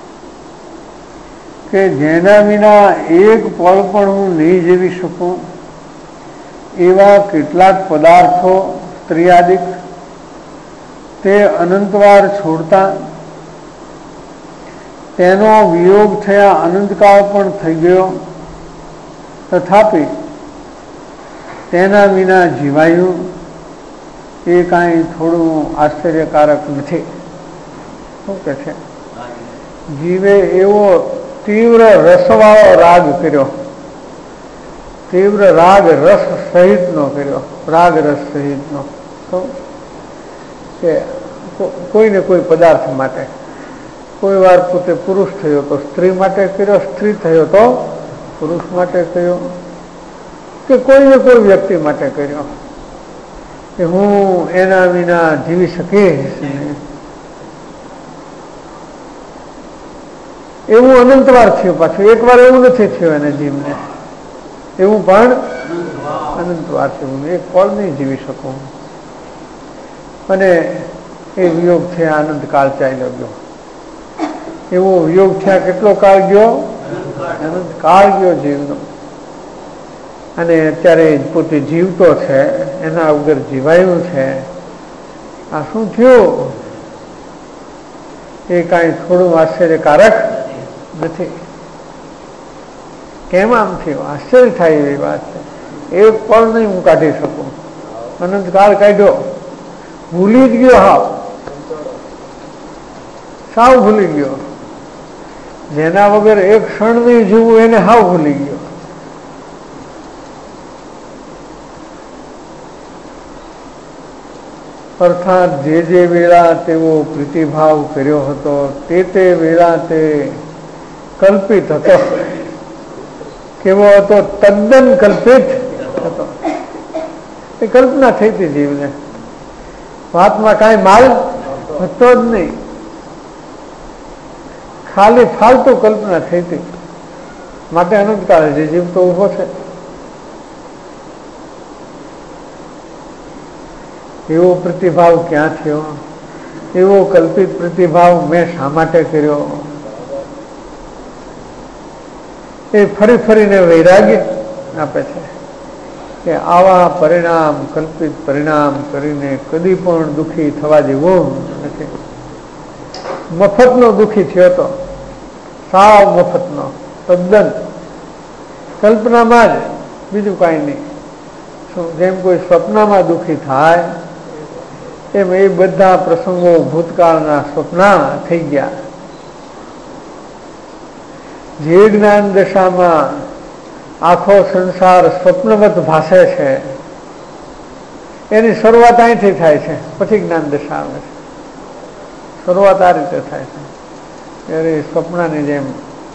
કે જેના વિના એક પળ પણ હું નહીં જીવી શકું એવા કેટલાક પદાર્થો સ્ત્રીયાદિક તે અનંતવાર છોડતા તેનો વિયોગ થયા અનંતકાળ પણ થઈ ગયો, તથાપિ તેના વિના જીવાયું એ કાંઈ થોડું આશ્ચર્યકારક નથી. શું કે છે? જીવે એવો તીવ્ર રસવાળો રાગ કર્યો, તીવ્ર રાગ રસ સહિતનો કર્યો, રાગ રસ સહિતનો, કે કોઈને કોઈ પદાર્થ માટે, કોઈ વાર પોતે પુરુષ થયો તો સ્ત્રી માટે કર્યો, સ્ત્રી થયો તો પુરુષ માટે કર્યો, કે કોઈને કોઈ વ્યક્તિ માટે કર્યો કે હું એના વિના જીવી શકીશ નહીં. એવું અનંતવાર થયું. પાછું એક વાર એવું નથી થયું એને જીવને, એવું પણ અનંતવાર થયું. એક પળ નહીં જીવી શકું. અને એ વિયોગ થયા અનંતકાળ ચાલ્યો ગયો. એવો વિયોગ થયા કેટલો કાળ ગયો? અનંતકાળ ગયો જીવનો. અને અત્યારે પોતે જીવતો છે, એના વગર જીવાયું છે. આ શું થયું? એ કાંઈ થોડું આશ્ચર્યકારક નથી. કેમ આમ થયું? આશ્ચર્ય થાય એવી વાત છે. એક પળ નહીં હું કાઢી શકું. અનંતકાળ કાઢ્યો, ભૂલી જ ગયો, સાવ ભૂલી ગયો. જેના વગર એક ક્ષણ નહીં જીવવું એને હાવ ભૂલી ગયો. અર્થાત જે વેળા તેવો પ્રીતિભાવ કર્યો હતો તે વેળા તે કલ્પિત હતો. કેવો હતો? તદ્દન કલ્પિત હતો. એ કલ્પના થઈ હતી જીવને, વાતમાં કાંઈ માલ હતો જ નહીં, ખાલી ફાલતુ કલ્પના થઈ હતી. માટે અનંતકાળ જે જીવતો ઉભો છે એવો પ્રતિભાવ ક્યાં થયો? એવો કલ્પિત પ્રતિભાવ મેં શા માટે કર્યો? એ ફરી ફરીને વૈરાગ્ય આપે છે કે આવા પરિણામ, કલ્પિત પરિણામ કરીને કદી પણ દુઃખી થવા જેવું નથી. મફતનો દુઃખી થયો હતો, સાવ મફતનો, તદ્દન કલ્પનામાં જ, બીજું કાંઈ નહીં. જેમ કોઈ સ્વપ્નમાં દુઃખી થાય એમ એ બધા પ્રસંગો ભૂતકાળના સ્વપ્ના થઈ ગયા. જે જ્ઞાન દશામાં આખો સંસાર સ્વપ્નવત ભાસે છે એની શરૂઆત અહીંથી થાય છે, પછી જ્ઞાન દશા આવે છે. શરૂઆત આ રીતે થાય છે. ત્યારે સ્વપ્નની જેમ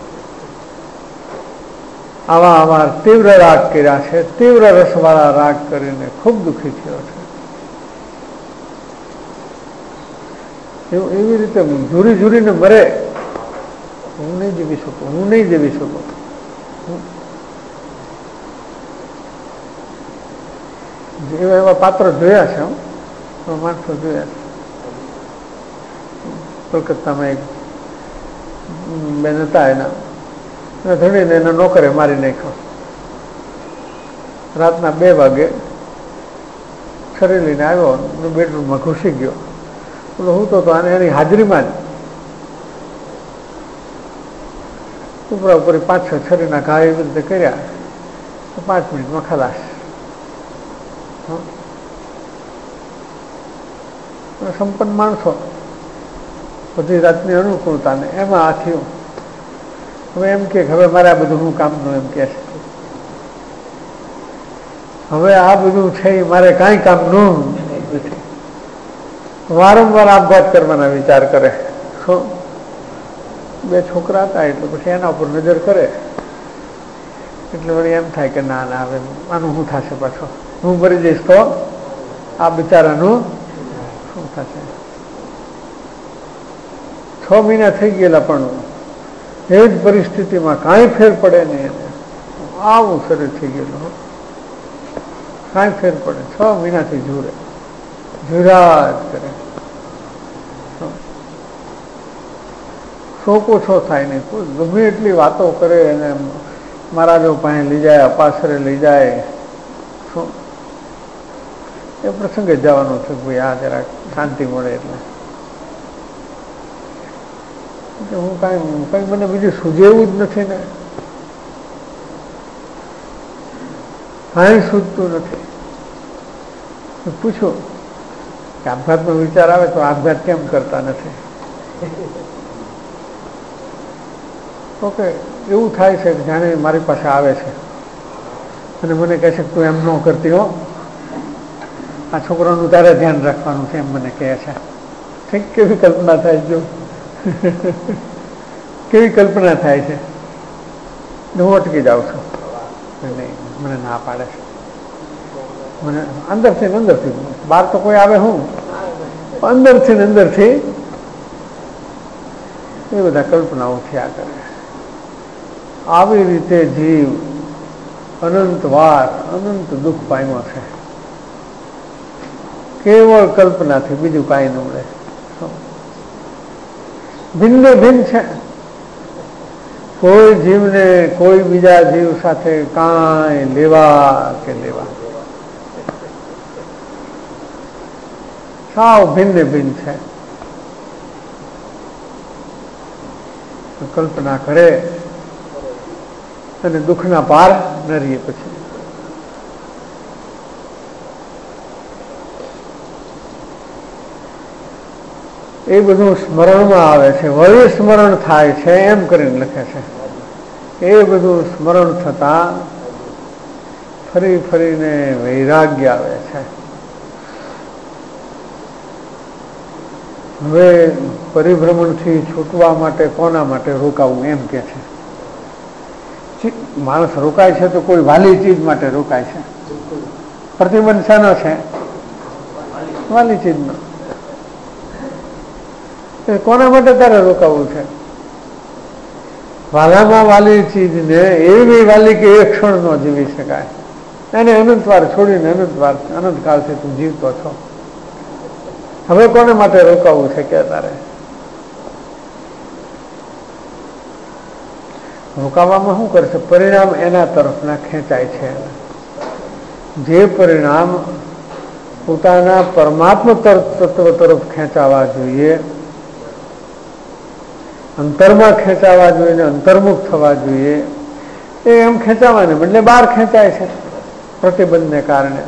આવા તીવ્ર રાગ કર્યા છે, તીવ્ર રસવાળા રાગ કરીને ખૂબ દુઃખી થયો છે. એવી રીતે ઝૂરી ઝૂરીને મરે. હું નહીં જીવી શકું, હું નહીં જીવી શકું. એવા પાત્ર જોયા છે, માણસો જોયા છે. કોલકાતામાં એક બેન હતા, એના ધણીને એના નોકરે મારી નાખ્યો. રાતના 2 વાગે છરી લઈને આવ્યો, બેડરૂમમાં ઘૂસી ગયો. હું તો આને એની હાજરીમાં જ ઉપરા ઉપર 5-6 છરીના ઘા એવી રીતે કર્યા. 5 મિનિટમાં ખલાસ. સંપન્ન માણસો, બધી રાતની અનુકૂળતાને એમાં આ થયું. હવે એમ કે હવે મારે આ બધું હું કામનું, એમ કે છે હવે આ બધું છે મારે કાંઈ કામનું નથી. વારંવાર આપઘાત કરવાના વિચાર કરે. શું 2 છોકરા હતા એટલે પછી એના ઉપર નજર કરે એટલે વળી એમ થાય કે ના ના હવે આનું શું થશે? પાછો હું મરી જઈશ તો આ બિચારાનું શું થશે? 6 મહિના થઈ ગયેલા પણ એ જ પરિસ્થિતિમાં કાંઈ ફેર પડે નહીં. એને આવું શરીર થઈ ગયેલું, કાંઈ ફેર પડે. 6 મહિનાથી ઝુરા જ કરે. શોક ઓછો થાય નહીં. કોઈ ગમે એટલી વાતો કરે અને મહારાજો પાસે લઈ જાય, અપાસરે લઈ જાય. શું એ પ્રસંગે જવાનું છે ભાઈ, આ જરા શાંતિ મળે એટલે. હું કઈ મને બીજું સૂઝે એવું જ નથી ને, કાંઈ સૂઝતું નથી. પૂછો કે આપઘાતનો વિચાર આવે તો આપઘાત કેમ કરતા નથી? ઓકે, એવું થાય છે કે જાણે મારી પાસે આવે છે અને મને કહે છે તું એમ ન કરતી હો, આ છોકરાનું તારે ધ્યાન રાખવાનું છે, એમ મને કહે છે. ઠીક, કેવી કલ્પના થાય, જો કેવી કલ્પના થાય છે. હું અટકી જાઉં છું, નહીં, મને ના પાડે છે. મને અંદરથી બહાર તો કોઈ આવે, હું અંદરથી એ બધા કલ્પનાઓ થયા કરે. આવી રીતે જીવ અનંત વાર અનંત દુઃખ પામ્યો છે, કેવળ કલ્પનાથી, બીજું કાંઈ ન મળે. ભિન્ન ભિન્ન છે. કોઈ જીવને કોઈ બીજા જીવ સાથે કાંઈ લેવા કે દેવા, સાવ ભિન્ન ભિન્ન છે. કલ્પના કરે અને દુઃખના પાર ન રહીએ. પછી એ બધું સ્મરણમાં આવે છે, વળી સ્મરણ થાય છે, એમ કરીને લખે છે. એ બધું સ્મરણ થતા ફરી ફરીને વૈરાગ્ય આવે છે. હવે પરિભ્રમણથી છૂટવા માટે કોના માટે રોકાવું, એમ કે છે. માણસ રોકાય છે તો કોઈ વાલી ચીજ માટે રોકાય છે. પ્રતિબંધ શાનો છે? વાલી ચીજનો. કોના માટે તારે રોકાવું છે? વાલામાં વાલી ચીજને એવી વાલી કે એક ક્ષણ ન જીવી શકાય. એને અનંતવાર છોડીને અનંતકાળથી તું જીવતો છો. હવે કોને માટે રોકાવું છે કે તારે? રોકાવામાં શું કરશે? પરિણામ એના તરફના ખેંચાય છે. જે પરિણામ પોતાના પરમાત્મા તત્વ તરફ ખેંચાવા જોઈએ, અંતરમાં ખેંચાવા જોઈએ, અંતર્મુખ થવા જોઈએ, એ એમ ખેંચાવાને બદલે બહાર ખેંચાય છે પ્રતિબંધને કારણે.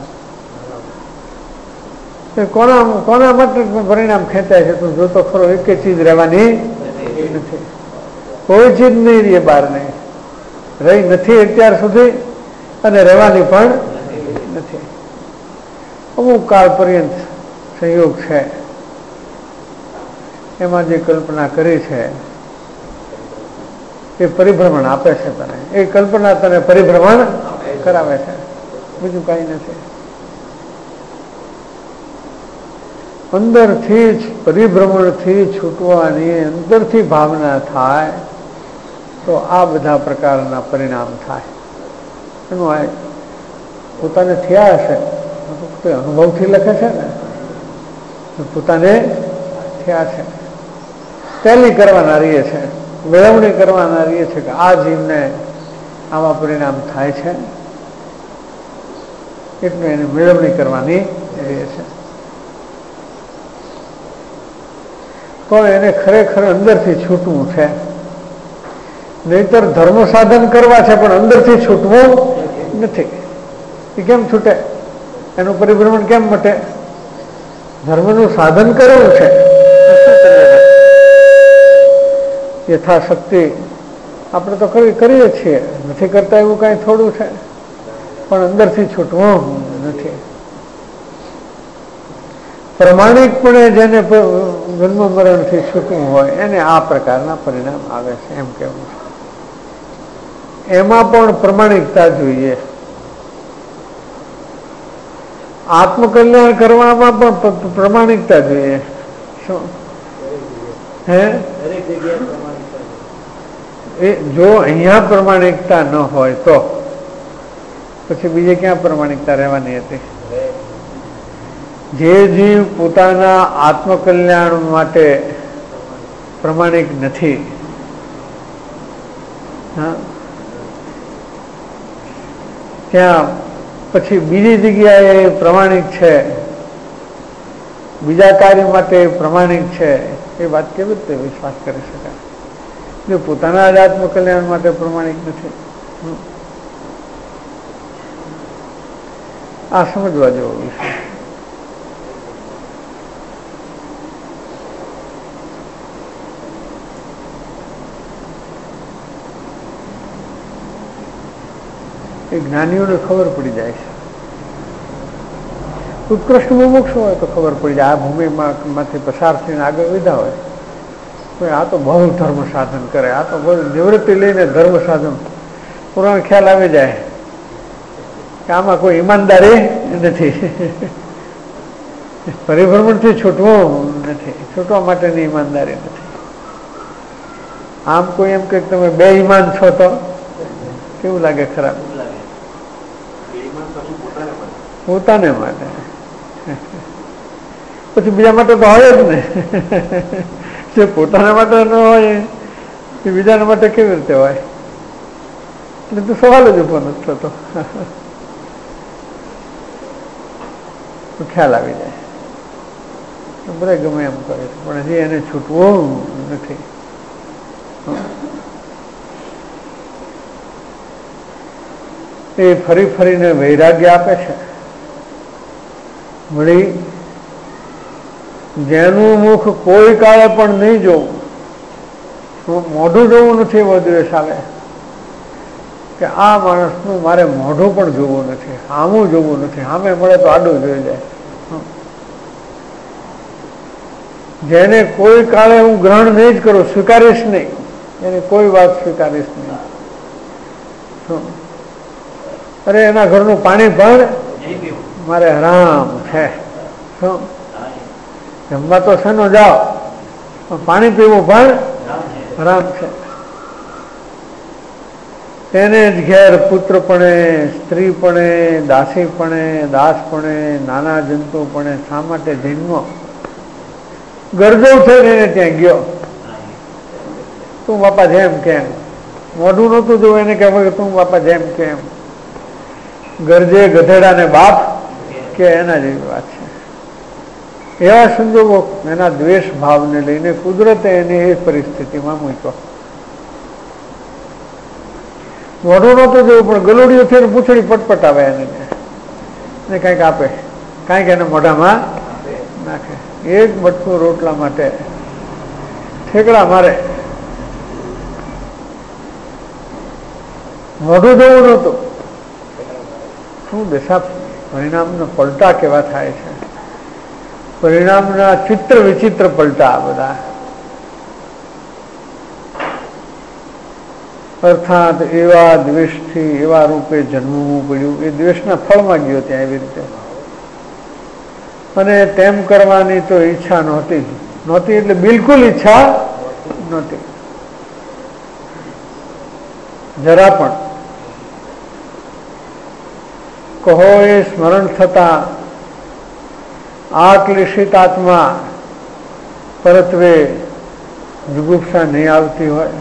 કોના માટે પરિણામ ખેંચાય છે? તું જોતો ખરો, એક ચીજ રહેવાની નથી. કોઈ ચીજ નહીં રહી, બહાર નહીં રહી નથી અત્યાર સુધી, અને રહેવાની પણ નથી. અમુક કાળ પર્યંત સંયોગ છે, એમાં જે કલ્પના કરી છે એ પરિભ્રમણ આપે છે તને. એ કલ્પના તને પરિભ્રમણ કરાવે છે, બીજું કાંઈ નથી. અંદરથી જ પરિભ્રમણથી છૂટવાની અંદરથી ભાવના થાય તો આ બધા પ્રકારના પરિણામ થાય. એનું આ પોતાને થયા હશે, અનુભવથી લખે છે ને, પોતાને થયા છે. પહેલી કરવાના રહીએ છે, મેળવણી કરવાના રહીએ છે કે આ જીવને આવા પરિણામ થાય છે, એટલે એને મેળવણી કરવાની રહીએ છે. પણ એને ખરેખર અંદરથી છૂટવું છે. નહીતર ધર્મ સાધન કરવા છે પણ અંદરથી છૂટવું નથી. એ કેમ છૂટે? એનું પરિભ્રમણ કેમ મટે? ધર્મનું સાધન કરવું છે, યથાશક્તિ આપણે તો કરીએ છીએ, નથી કરતા એવું કાંઈ થોડું છે, પણ અંદરથી છૂટવું નથી. પ્રમાણિકપણે જેને જન્મ મરણથી છૂટવું હોય એને આ પ્રકારના પરિણામ આવે છે, એમ કેવું છે. એમાં પણ પ્રમાણિકતા જોઈએ. આત્મકલ્યાણ કરવામાં પણ પ્રમાણિકતા જોઈએ. શું હે? એ જો અહીંયા પ્રમાણિકતા ન હોય તો પછી બીજે ક્યાં પ્રમાણિકતા રહેવાની હતી? જે જીવ પોતાના આત્મકલ્યાણ માટે પ્રમાણિક નથી, ત્યાં પછી બીજી જગ્યાએ પ્રમાણિક છે, બીજા કાર્ય માટે પ્રમાણિક છે, એ વાત કેવી રીતે વિશ્વાસ કરી શકાય? જો પોતાના જ આત્મકલ્યાણ માટે પ્રમાણિક નથી. આ સમજવા જેવો વિષય. એ જ્ઞાનીઓને ખબર પડી જાય છે. ઉત્કૃષ્ટ મુમુક્ષ હોય તો ખબર પડી જાય. આ ભૂમિમાંથી પસાર થઈને આગળ વધ્યા હોય આ તો બહુ ધર્મ સાધન કરે, આ તો બહુ નિવૃત્તિ લઈને ધર્મ સાધન પૂરો ખ્યાલ આવી જાય કે આમાં કોઈ ઈમાનદારી નથી. પરિભ્રમણથી છૂટવું નથી, છૂટવા માટેની ઈમાનદારી નથી. આમ કોઈ એમ કે તમે બે ઈમાન છો તો કેવું લાગે? ખરાબ. પોતાને માટે, પછી બીજા માટે તો હોય જ ને. જે પોતાના માટે ન હોય એ બીજાના માટે કેવી રીતે હોય? એટલે તો સવાલ જ ઉભો નથી થતો. ખ્યાલ આવી જાય. બધા ગમે એમ કરે છે પણ હજી એને છૂટવું નથી. એ ફરી ફરીને વૈરાગ્ય આપે છે. વળી જેનું મુખ કોઈ કાળે પણ નહીં જોવું, મોઢું જોવું નથી, એવો દ્વેષ આવે કે આ માણસનું મારે મોઢું પણ જોવું નથી, સામું જોવું નથી, સામે મળે તો આડું જોઈ જાય. જેને કોઈ કાળે હું ગ્રહણ નહીં જ કરું, સ્વીકારીશ નહીં, એની કોઈ વાત સ્વીકારીશ નહીં. અરે એના ઘરનું પાણી પણ મારે હરામ છે. જમવા તો શેનો જાઓ, પાણી પીવું પણ હરામ છે. એને જ ઘેર પુત્રપણે, સ્ત્રીપણે, દાસીપણે, દાસપણે, નાના જંતુપણે શા માટે જન્મો? ગરજવ થઈને એને ત્યાં ગયો. તું બાપા જેમ કેમ. મોઢું નહોતું જોવું એને કહેવાય તું બાપા જેમ કેમ. ગરજે ગધેડાને બાપ કે એના જેવી વાત છે. એવા સંજોગો એના દ્વેષ ભાવને લઈને કુદરતે એને એ પરિસ્થિતિમાં મૂક્યો. મોઢું નહોતું જોવું પણ ગલુડિયું થઈને પૂંછડી પટપટ આવે એને કંઈક આપે, કાંઈક એને મોઢામાં નાખે. એક બટકું રોટલા માટે ઠેકડા મારે. મોઢું જોવું નહોતું. શું દશા, પરિણામનો પલટા કેવા થાય છે. પરિણામના ચિત્ર વિચિત્ર પલટા આ બધા. અર્થાત એવા દ્વેષથી એવા રૂપે જન્મવું પડ્યું. એ દ્વેષના ફળમાં ગયો ત્યાં એવી રીતે. અને તેમ કરવાની તો ઈચ્છા નહોતી. એટલે બિલકુલ ઈચ્છા નહોતી જરા પણ. કહો એ સ્મરણ થતા આ ક્લેશિત આત્મા પરત્વે જુગુપ્સા નહીં આવતી હોય,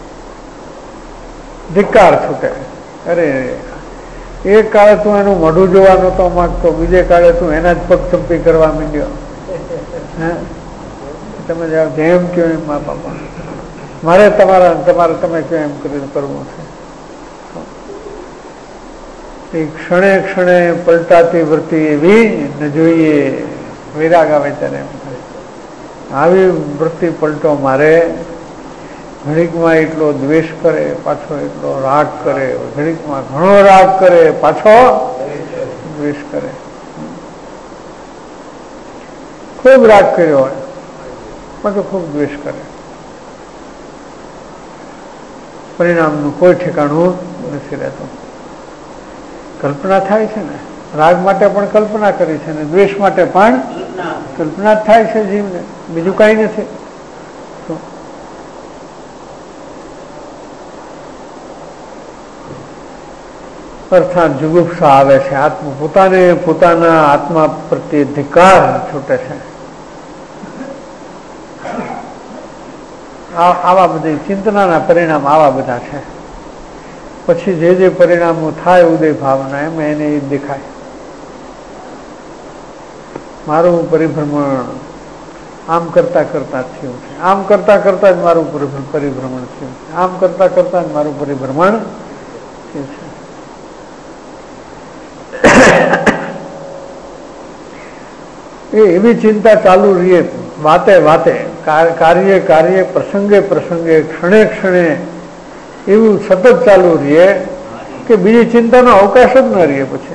ધિક્કાર છૂટે. અરે એક કાળે તું એનું મોઢું જોવા નહોતો માંગતો, બીજે કાળે તું એના જ પગચંપી કરવા માંડ્યો. હે તમે જેમ કહો એમ મા બાપા, મારે તમારે તમે કહો એમ કરીને કરવું છે. એ ક્ષણે ક્ષણે પલટાતી વૃત્તિ એવી ન જોઈએ. વૈરાગ આવે ત્યારે આવી વૃત્તિ પલટો મારે. ઘડીકમાં એટલો દ્વેષ કરે, પાછો એટલો રાગ કરે, ઘડીકમાં ઘણો રાગ કરે, પાછો દ્વેષ કરે. ખૂબ રાગ કર્યો હોય પાછો ખૂબ દ્વેષ કરે. પરિણામનું કોઈ ઠેકાણું નથી રહેતું. કલ્પના થાય છે ને, રાગ માટે પણ કલ્પના કરી છે ને દ્વેષ માટે પણ કલ્પના જ થાય છે જીવને, બીજું કાંઈ નથી. અર્થાત જુગુપ્સા આવે છે. પોતાના આત્મા પ્રત્યે ધિક્કાર છૂટે છે. આવા બધી ચિંતનાના પરિણામ આવા બધા છે. પછી જે પરિણામો થાય ઉદય ભાવના એમાં એને એ દેખાય. મારું પરિભ્રમણ આમ કરતા કરતા થયું છે, આમ કરતા કરતા જ મારું પરિભ્રમણ થયું છે, આમ કરતા કરતા જ મારું પરિભ્રમણ થયું છે. એવી ચિંતા ચાલુ રહીએ, વાતે વાતે, કાર્ય કાર્ય, પ્રસંગે પ્રસંગે, ક્ષણે ક્ષણે એવું સતત ચાલુ રહીએ કે બીજી ચિંતાનો અવકાશ જ ન રહીએ. પછી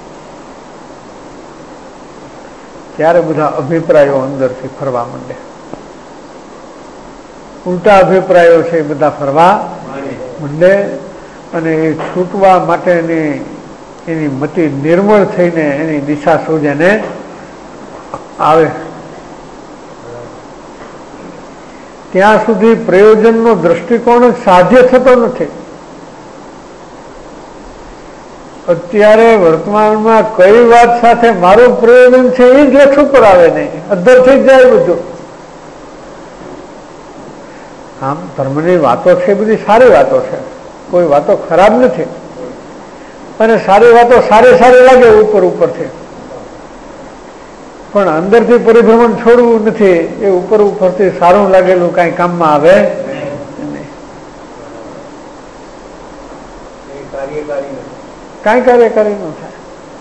ત્યારે બધા અભિપ્રાયો અંદરથી ફરવા માંડે, ઉલટા અભિપ્રાયો છે એ બધા ફરવા માંડે, અને એ છૂટવા માટેની એની મતિ નિર્મળ થઈને એની દિશા શોધીને આવે. ત્યાં સુધી પ્રયોજનનો દ્રષ્ટિકોણ સાધ્ય થતો નથી. અત્યારે વર્તમાનમાં કઈ વાત સાથે મારું પ્રયોજન છે એ જ લક્ષ ઉપર આવે નહીં, અધ્ધર થઈ જાય બધું. આમ ધર્મની વાતો છે બધી સારી વાતો છે, કોઈ વાતો ખરાબ નથી, અને સારી વાતો સારી સારી લાગે ઉપર ઉપરથી, પણ અંદરથી પરિભ્રમણ છોડવું નથી. એ ઉપર ઉપરથી સારું લાગેલું કાંઈ કામમાં આવે નહીં, કાંઈ કાર્યકારી ન થાય.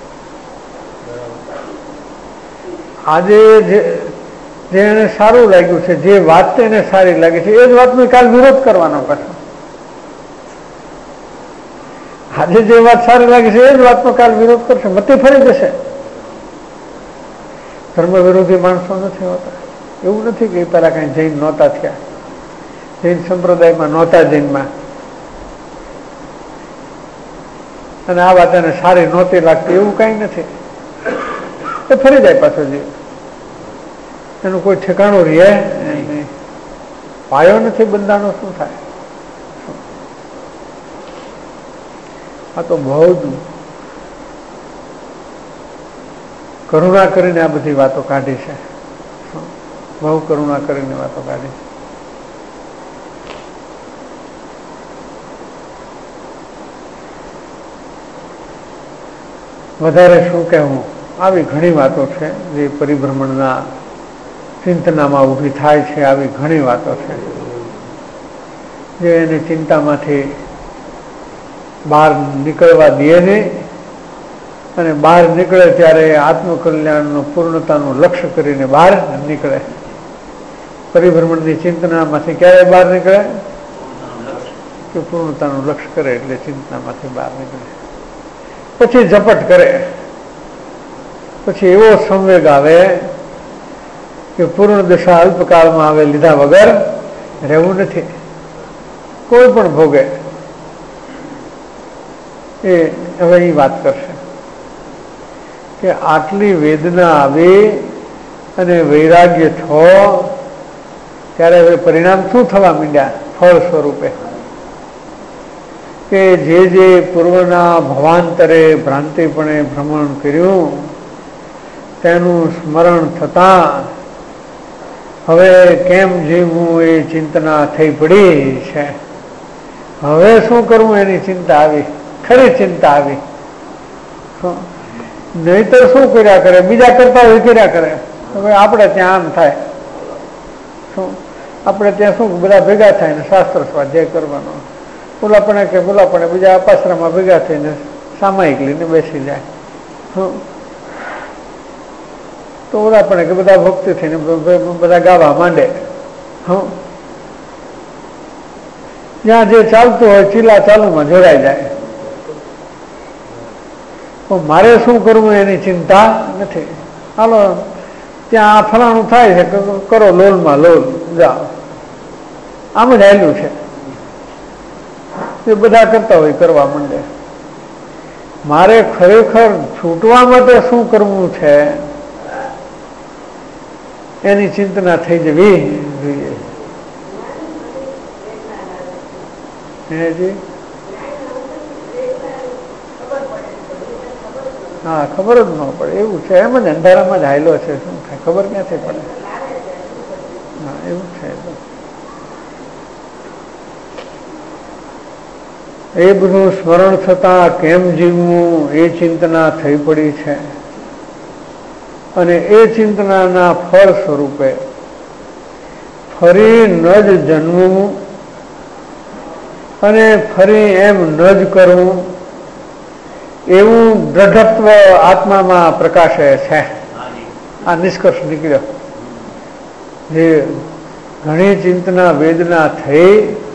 આજે જે એને સારું લાગ્યું છે, જે વાત એને સારી લાગી છે, એ જ વાતનો કાલ વિરોધ કરવાનો પાછો. આજે જે વાત સારી લાગી છે એ જ વાતનો કાલ વિરોધ કરશે, મતિ ફરી જશે. ધર્મ વિરોધી માણસો નથી હોતા. એવું નથી કે પેલા કઈ જૈન નહોતા થયા, જૈન સંપ્રદાયમાં નહોતા, જૈનમાં, અને આ વાત એને સારી નહોતી લાગતી, એવું કઈ નથી. એ ફરી જાય પાછો જીવ, એનું કોઈ ઠેકાણું રહે નહીં. પાયો નથી બંધાનો, શું થાય? આ તો બહુ જ કરુણા કરીને આ બધી વાતો કાઢી છે, બહુ કરુણા કરીને વાતો કાઢી છે. વધારે શું કહેવું, આવી ઘણી વાતો છે જે પરિભ્રમણના ચિંતનામાં ઊભી થાય છે. આવી ઘણી વાતો છે જે એની ચિંતામાંથી બહાર નીકળવા દે નહીં, અને બહાર નીકળે ત્યારે આત્મકલ્યાણનું પૂર્ણતાનું લક્ષ્ય કરીને બહાર નીકળે. પરિભ્રમણની ચિંતનામાંથી ક્યારે બહાર નીકળે? કે પૂર્ણતાનું લક્ષ્ય કરે એટલે ચિંતનામાંથી બહાર નીકળે. પછી ઝપટ કરે, પછી એવો સંવેગ આવે કે પૂર્ણ દશા અલ્પકાળમાં આવે, લીધા વગર રહેવું નથી. કોઈ પણ ભોગે એ હવે એ વાત કરશે કે આટલી વેદના આવી અને વૈરાગ્ય થયો ત્યારે હવે પરિણામ શું થવા માંડ્યા? ફળ સ્વરૂપે કે જે પૂર્વના ભવાંતરે ભ્રાંતિપણે ભ્રમણ કર્યું તેનું સ્મરણ થતા હવે કેમ જીવવું એ ચિંતના થઈ પડી છે. હવે શું કરવું એની ચિંતા આવી, ખરી ચિંતા આવી. નહીતર શું કર્યા કરે? બીજા કરતા હોય કર્યા કરે. હવે આપણે ત્યાં આમ થાય, શું આપણે ત્યાં શું બધા ભેગા થાય ને શાસ્ત્ર સ્વાધ્યાય કરવાનો, બોલાપણે કે બોલાપણે બીજા અપાશ્રમમાં ભેગા થઈને સામાયિક લઈને બેસી જાય. તો બોલાપણે કે બધા ભક્તિ થઈને બધા ગાવા માંડે. જ્યાં જે ચાલતું હોય ચીલા ચાલુમાં જોડાઈ જાય. મારે શું કરવું એની ચિંતા નથી. હાલો ત્યાં આ ફલાણું થાય છે, કરો લોલમાં લોલ જાઓ, આમ જ આવેલું છે. એ બધા કરતા હોય કરવા માંડે. મારે ખરેખર છૂટવા માટે શું કરવું છે એની ચિંતના થઈ જવી જોઈએ. હા, ખબર જ ન પડે એવું છે. એમ જ અંધારામાં જ હાયલો છે, શું થાય ખબર ક્યાંથી પડે? હા, એવું છે. એ બધું સ્મરણ થતા કેમ જીવવું એ ચિંતના થઈ પડી છે, અને એ ચિંતનાના ફળ સ્વરૂપે ફરી ન જ જન્મવું અને ફરી એમ ન જ કરવું એવું દ્રઢત્વ આત્મામાં પ્રકાશે છે. આ નિષ્કર્ષ નીકળ્યો. જે ઘણી ચિંતના વેદના થઈ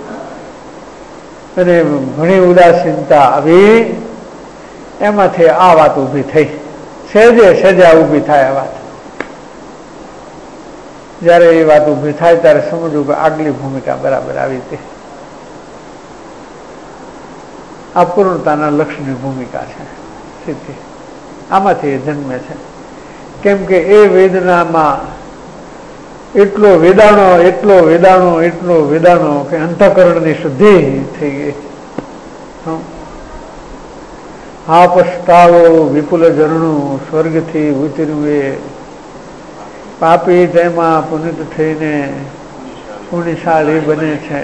અને ઘણી ઉદાસીનતા આવી, એમાંથી આ વાત ઊભી થઈ. સહેજે સહેજા ઊભી થાય આ વાત. જ્યારે એ વાત ઊભી થાય ત્યારે સમજવું કે આગલી ભૂમિકા બરાબર આવી હતી. આ પૂર્ણતાના લક્ષ્યની ભૂમિકા છે સિદ્ધિ. આમાંથી એ જન્મે છે. કેમ કે એ વેદનામાં એટલો વેદાણો કે અંતઃકરણની શુદ્ધિ થઈ ગઈ. હા પસ્તાવો વિપુલ ઝરણું સ્વર્ગથી ઉતર્યું, પાપી તેમાં પુનિત થઈને પુણ્યશાળી બને છે.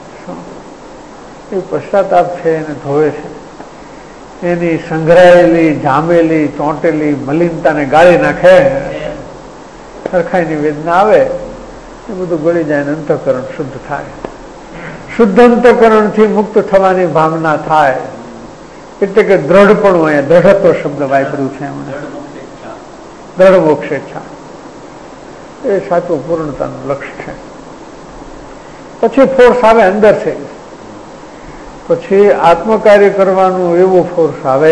એ પશ્ચાતાપ છે એને ધોવે છે. એની સંઘરાયેલી જામેલી ચોંટેલી મલિનતાને ગાળી નાખે. સરખાઈની વેદના આવે એ બધું ગળી જાય ને અંતઃકરણ શુદ્ધ થાય. શુદ્ધ અંતઃકરણથી મુક્ત થવાની ભાવના થાય. એટલે કે દ્રઢપણું, અહીંયા દ્રઢત્વ શબ્દ વાપર્યું છે એમણે. દ્રઢ મોક્ષેચ્છા એ સાચું પૂર્ણતાનું લક્ષ્ય છે. પછી ફોર્સ આવે અંદરથી. પછી આત્મકાર્ય કરવાનું એવું ફોર્સ આવે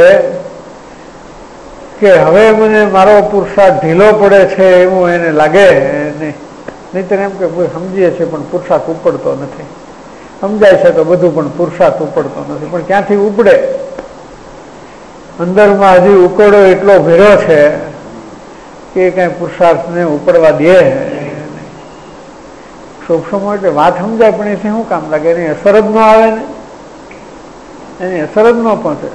કે હવે મને મારો પુરુષાર્થ ઢીલો પડે છે એવું એને લાગે નહીં. નહીંતર એમ કે સમજીએ છીએ પણ પુરુષાર્થ ઉપડતો નથી. સમજાય છે તો બધું, પણ પુરુષાર્થ ઉપડતો નથી. પણ ક્યાંથી ઉપડે? અંદરમાં હજી ઉકળો એટલો ભેરો છે કે કઈ પુરુષાર્થને ઉપડવા દે. સૂક્ષ્મ એટલે વાત સમજાય પણ એથી શું કામ લાગે? એની અસર જ ન આવે ને, એની અસર જ ન પહોંચે.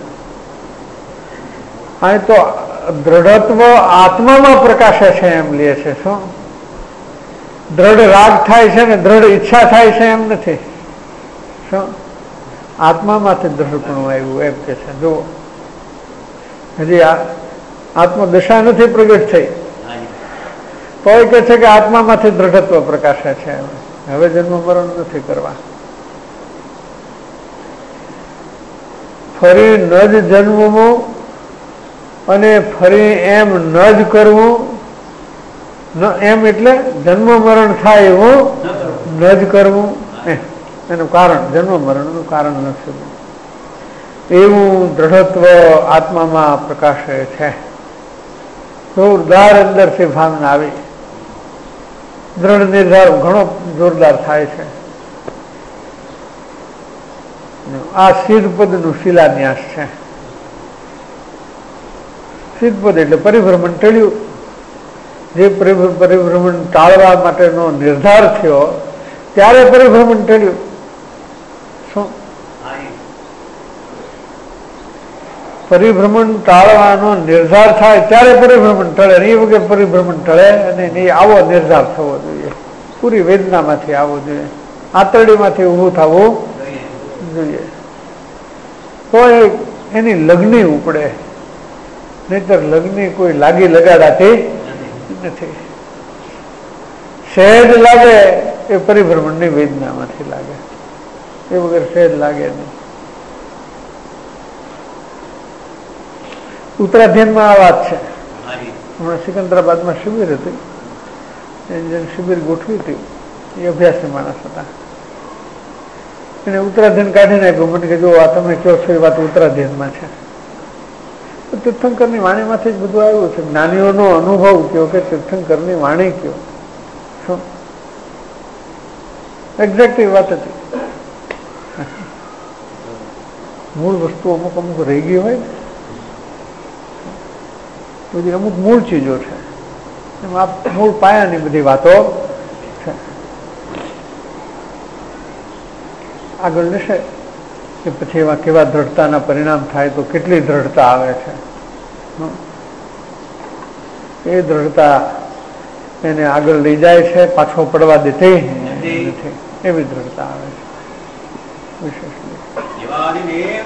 અને તો દ્રઢત્વ આત્મામાં પ્રકાશે છે એમ લે છે. શું દ્રઢ રાગ થાય છે ને દ્રઢ ઈચ્છા થાય છે એમ નથી. શું આત્મામાંથી દ્રઢપણું આવ્યું એમ કે છે. જો હજી આત્મદશા નથી પ્રગટ થઈ તો એ કહે છે કે આત્મામાંથી દ્રઢત્વ પ્રકાશે છે. હવે જન્મ મરણ નથી કરવા. ફરી ન જ જન્મવું અને ફરી એમ ન જ કરવું. એમ એટલે જન્મ મરણ થાય એવું ન જ કરવું. એનું કારણ જન્મ મરણનું કારણ નથી. એવું દ્રઢત્વ આત્મામાં પ્રકાશે છે. જોરદાર અંદરથી ભાવના આવી. દ્રઢ નિર્ધાર ઘણો જોરદાર થાય છે. આ સિદ્ધપદનું શિલાન્યાસ છે. સિદ્ધપદ એટલે પરિભ્રમણ ટળ્યું. જે પરિભ્રમણ ટાળવા માટેનો નિર્ધાર થયો ત્યારે પરિભ્રમણ ટળ્યું. શું પરિભ્રમણ ટાળવાનો નિર્ધાર થાય ત્યારે પરિભ્રમણ ટળે. એ વગર પરિભ્રમણ ટળે અને આવો નિર્ધાર થવો જોઈએ. પૂરી વેદનામાંથી આવવો જોઈએ. આંતરડીમાંથી ઊભું થવું જોઈએ. તો એની લગ્ની ઉપડે. નહીતર લગ્ની કોઈ લાગી લગાડાતી નથી. સહેજ લાગે એ પરિભ્રમણની વેદનામાંથી લાગે. એ વગર સહેજ લાગે નહીં. ઉત્તરાધ્યાનમાં આ વાત છે. હમણાં સિકંદરાબાદમાં શિબિર હતી. શિબિર ગોઠવી હતી. એ અભ્યાસી માણસ હતા. એને ઉત્તરાધ્યાન કાઢીને આપ્યું. મને કે જો આ તમે કહો છો એ વાત ઉત્તરાધ્યાનમાં છે. તીર્થંકરની વાણીમાંથી જ બધું આવ્યું છે. જ્ઞાનીઓનો અનુભવ કયો કે તીર્થંકરની વાણી કયો. શું એક્ઝેક્ટ વાત હતી. મૂળ વસ્તુ અમુક અમુક રહી ગઈ હોય ને, બધી અમુક મૂળ ચીજો છે. એમાં મૂળ પાયાની બધી વાતો છે. આગળ લેશે કે પછી એવા કેવા દ્રઢતાના પરિણામ થાય તો કેટલી દ્રઢતા આવે છે. એ દ્રઢતા એને આગળ લઈ જાય છે, પાછો પડવા દેતી નથી. એવી દ્રઢતા આવે છે વિશેષ.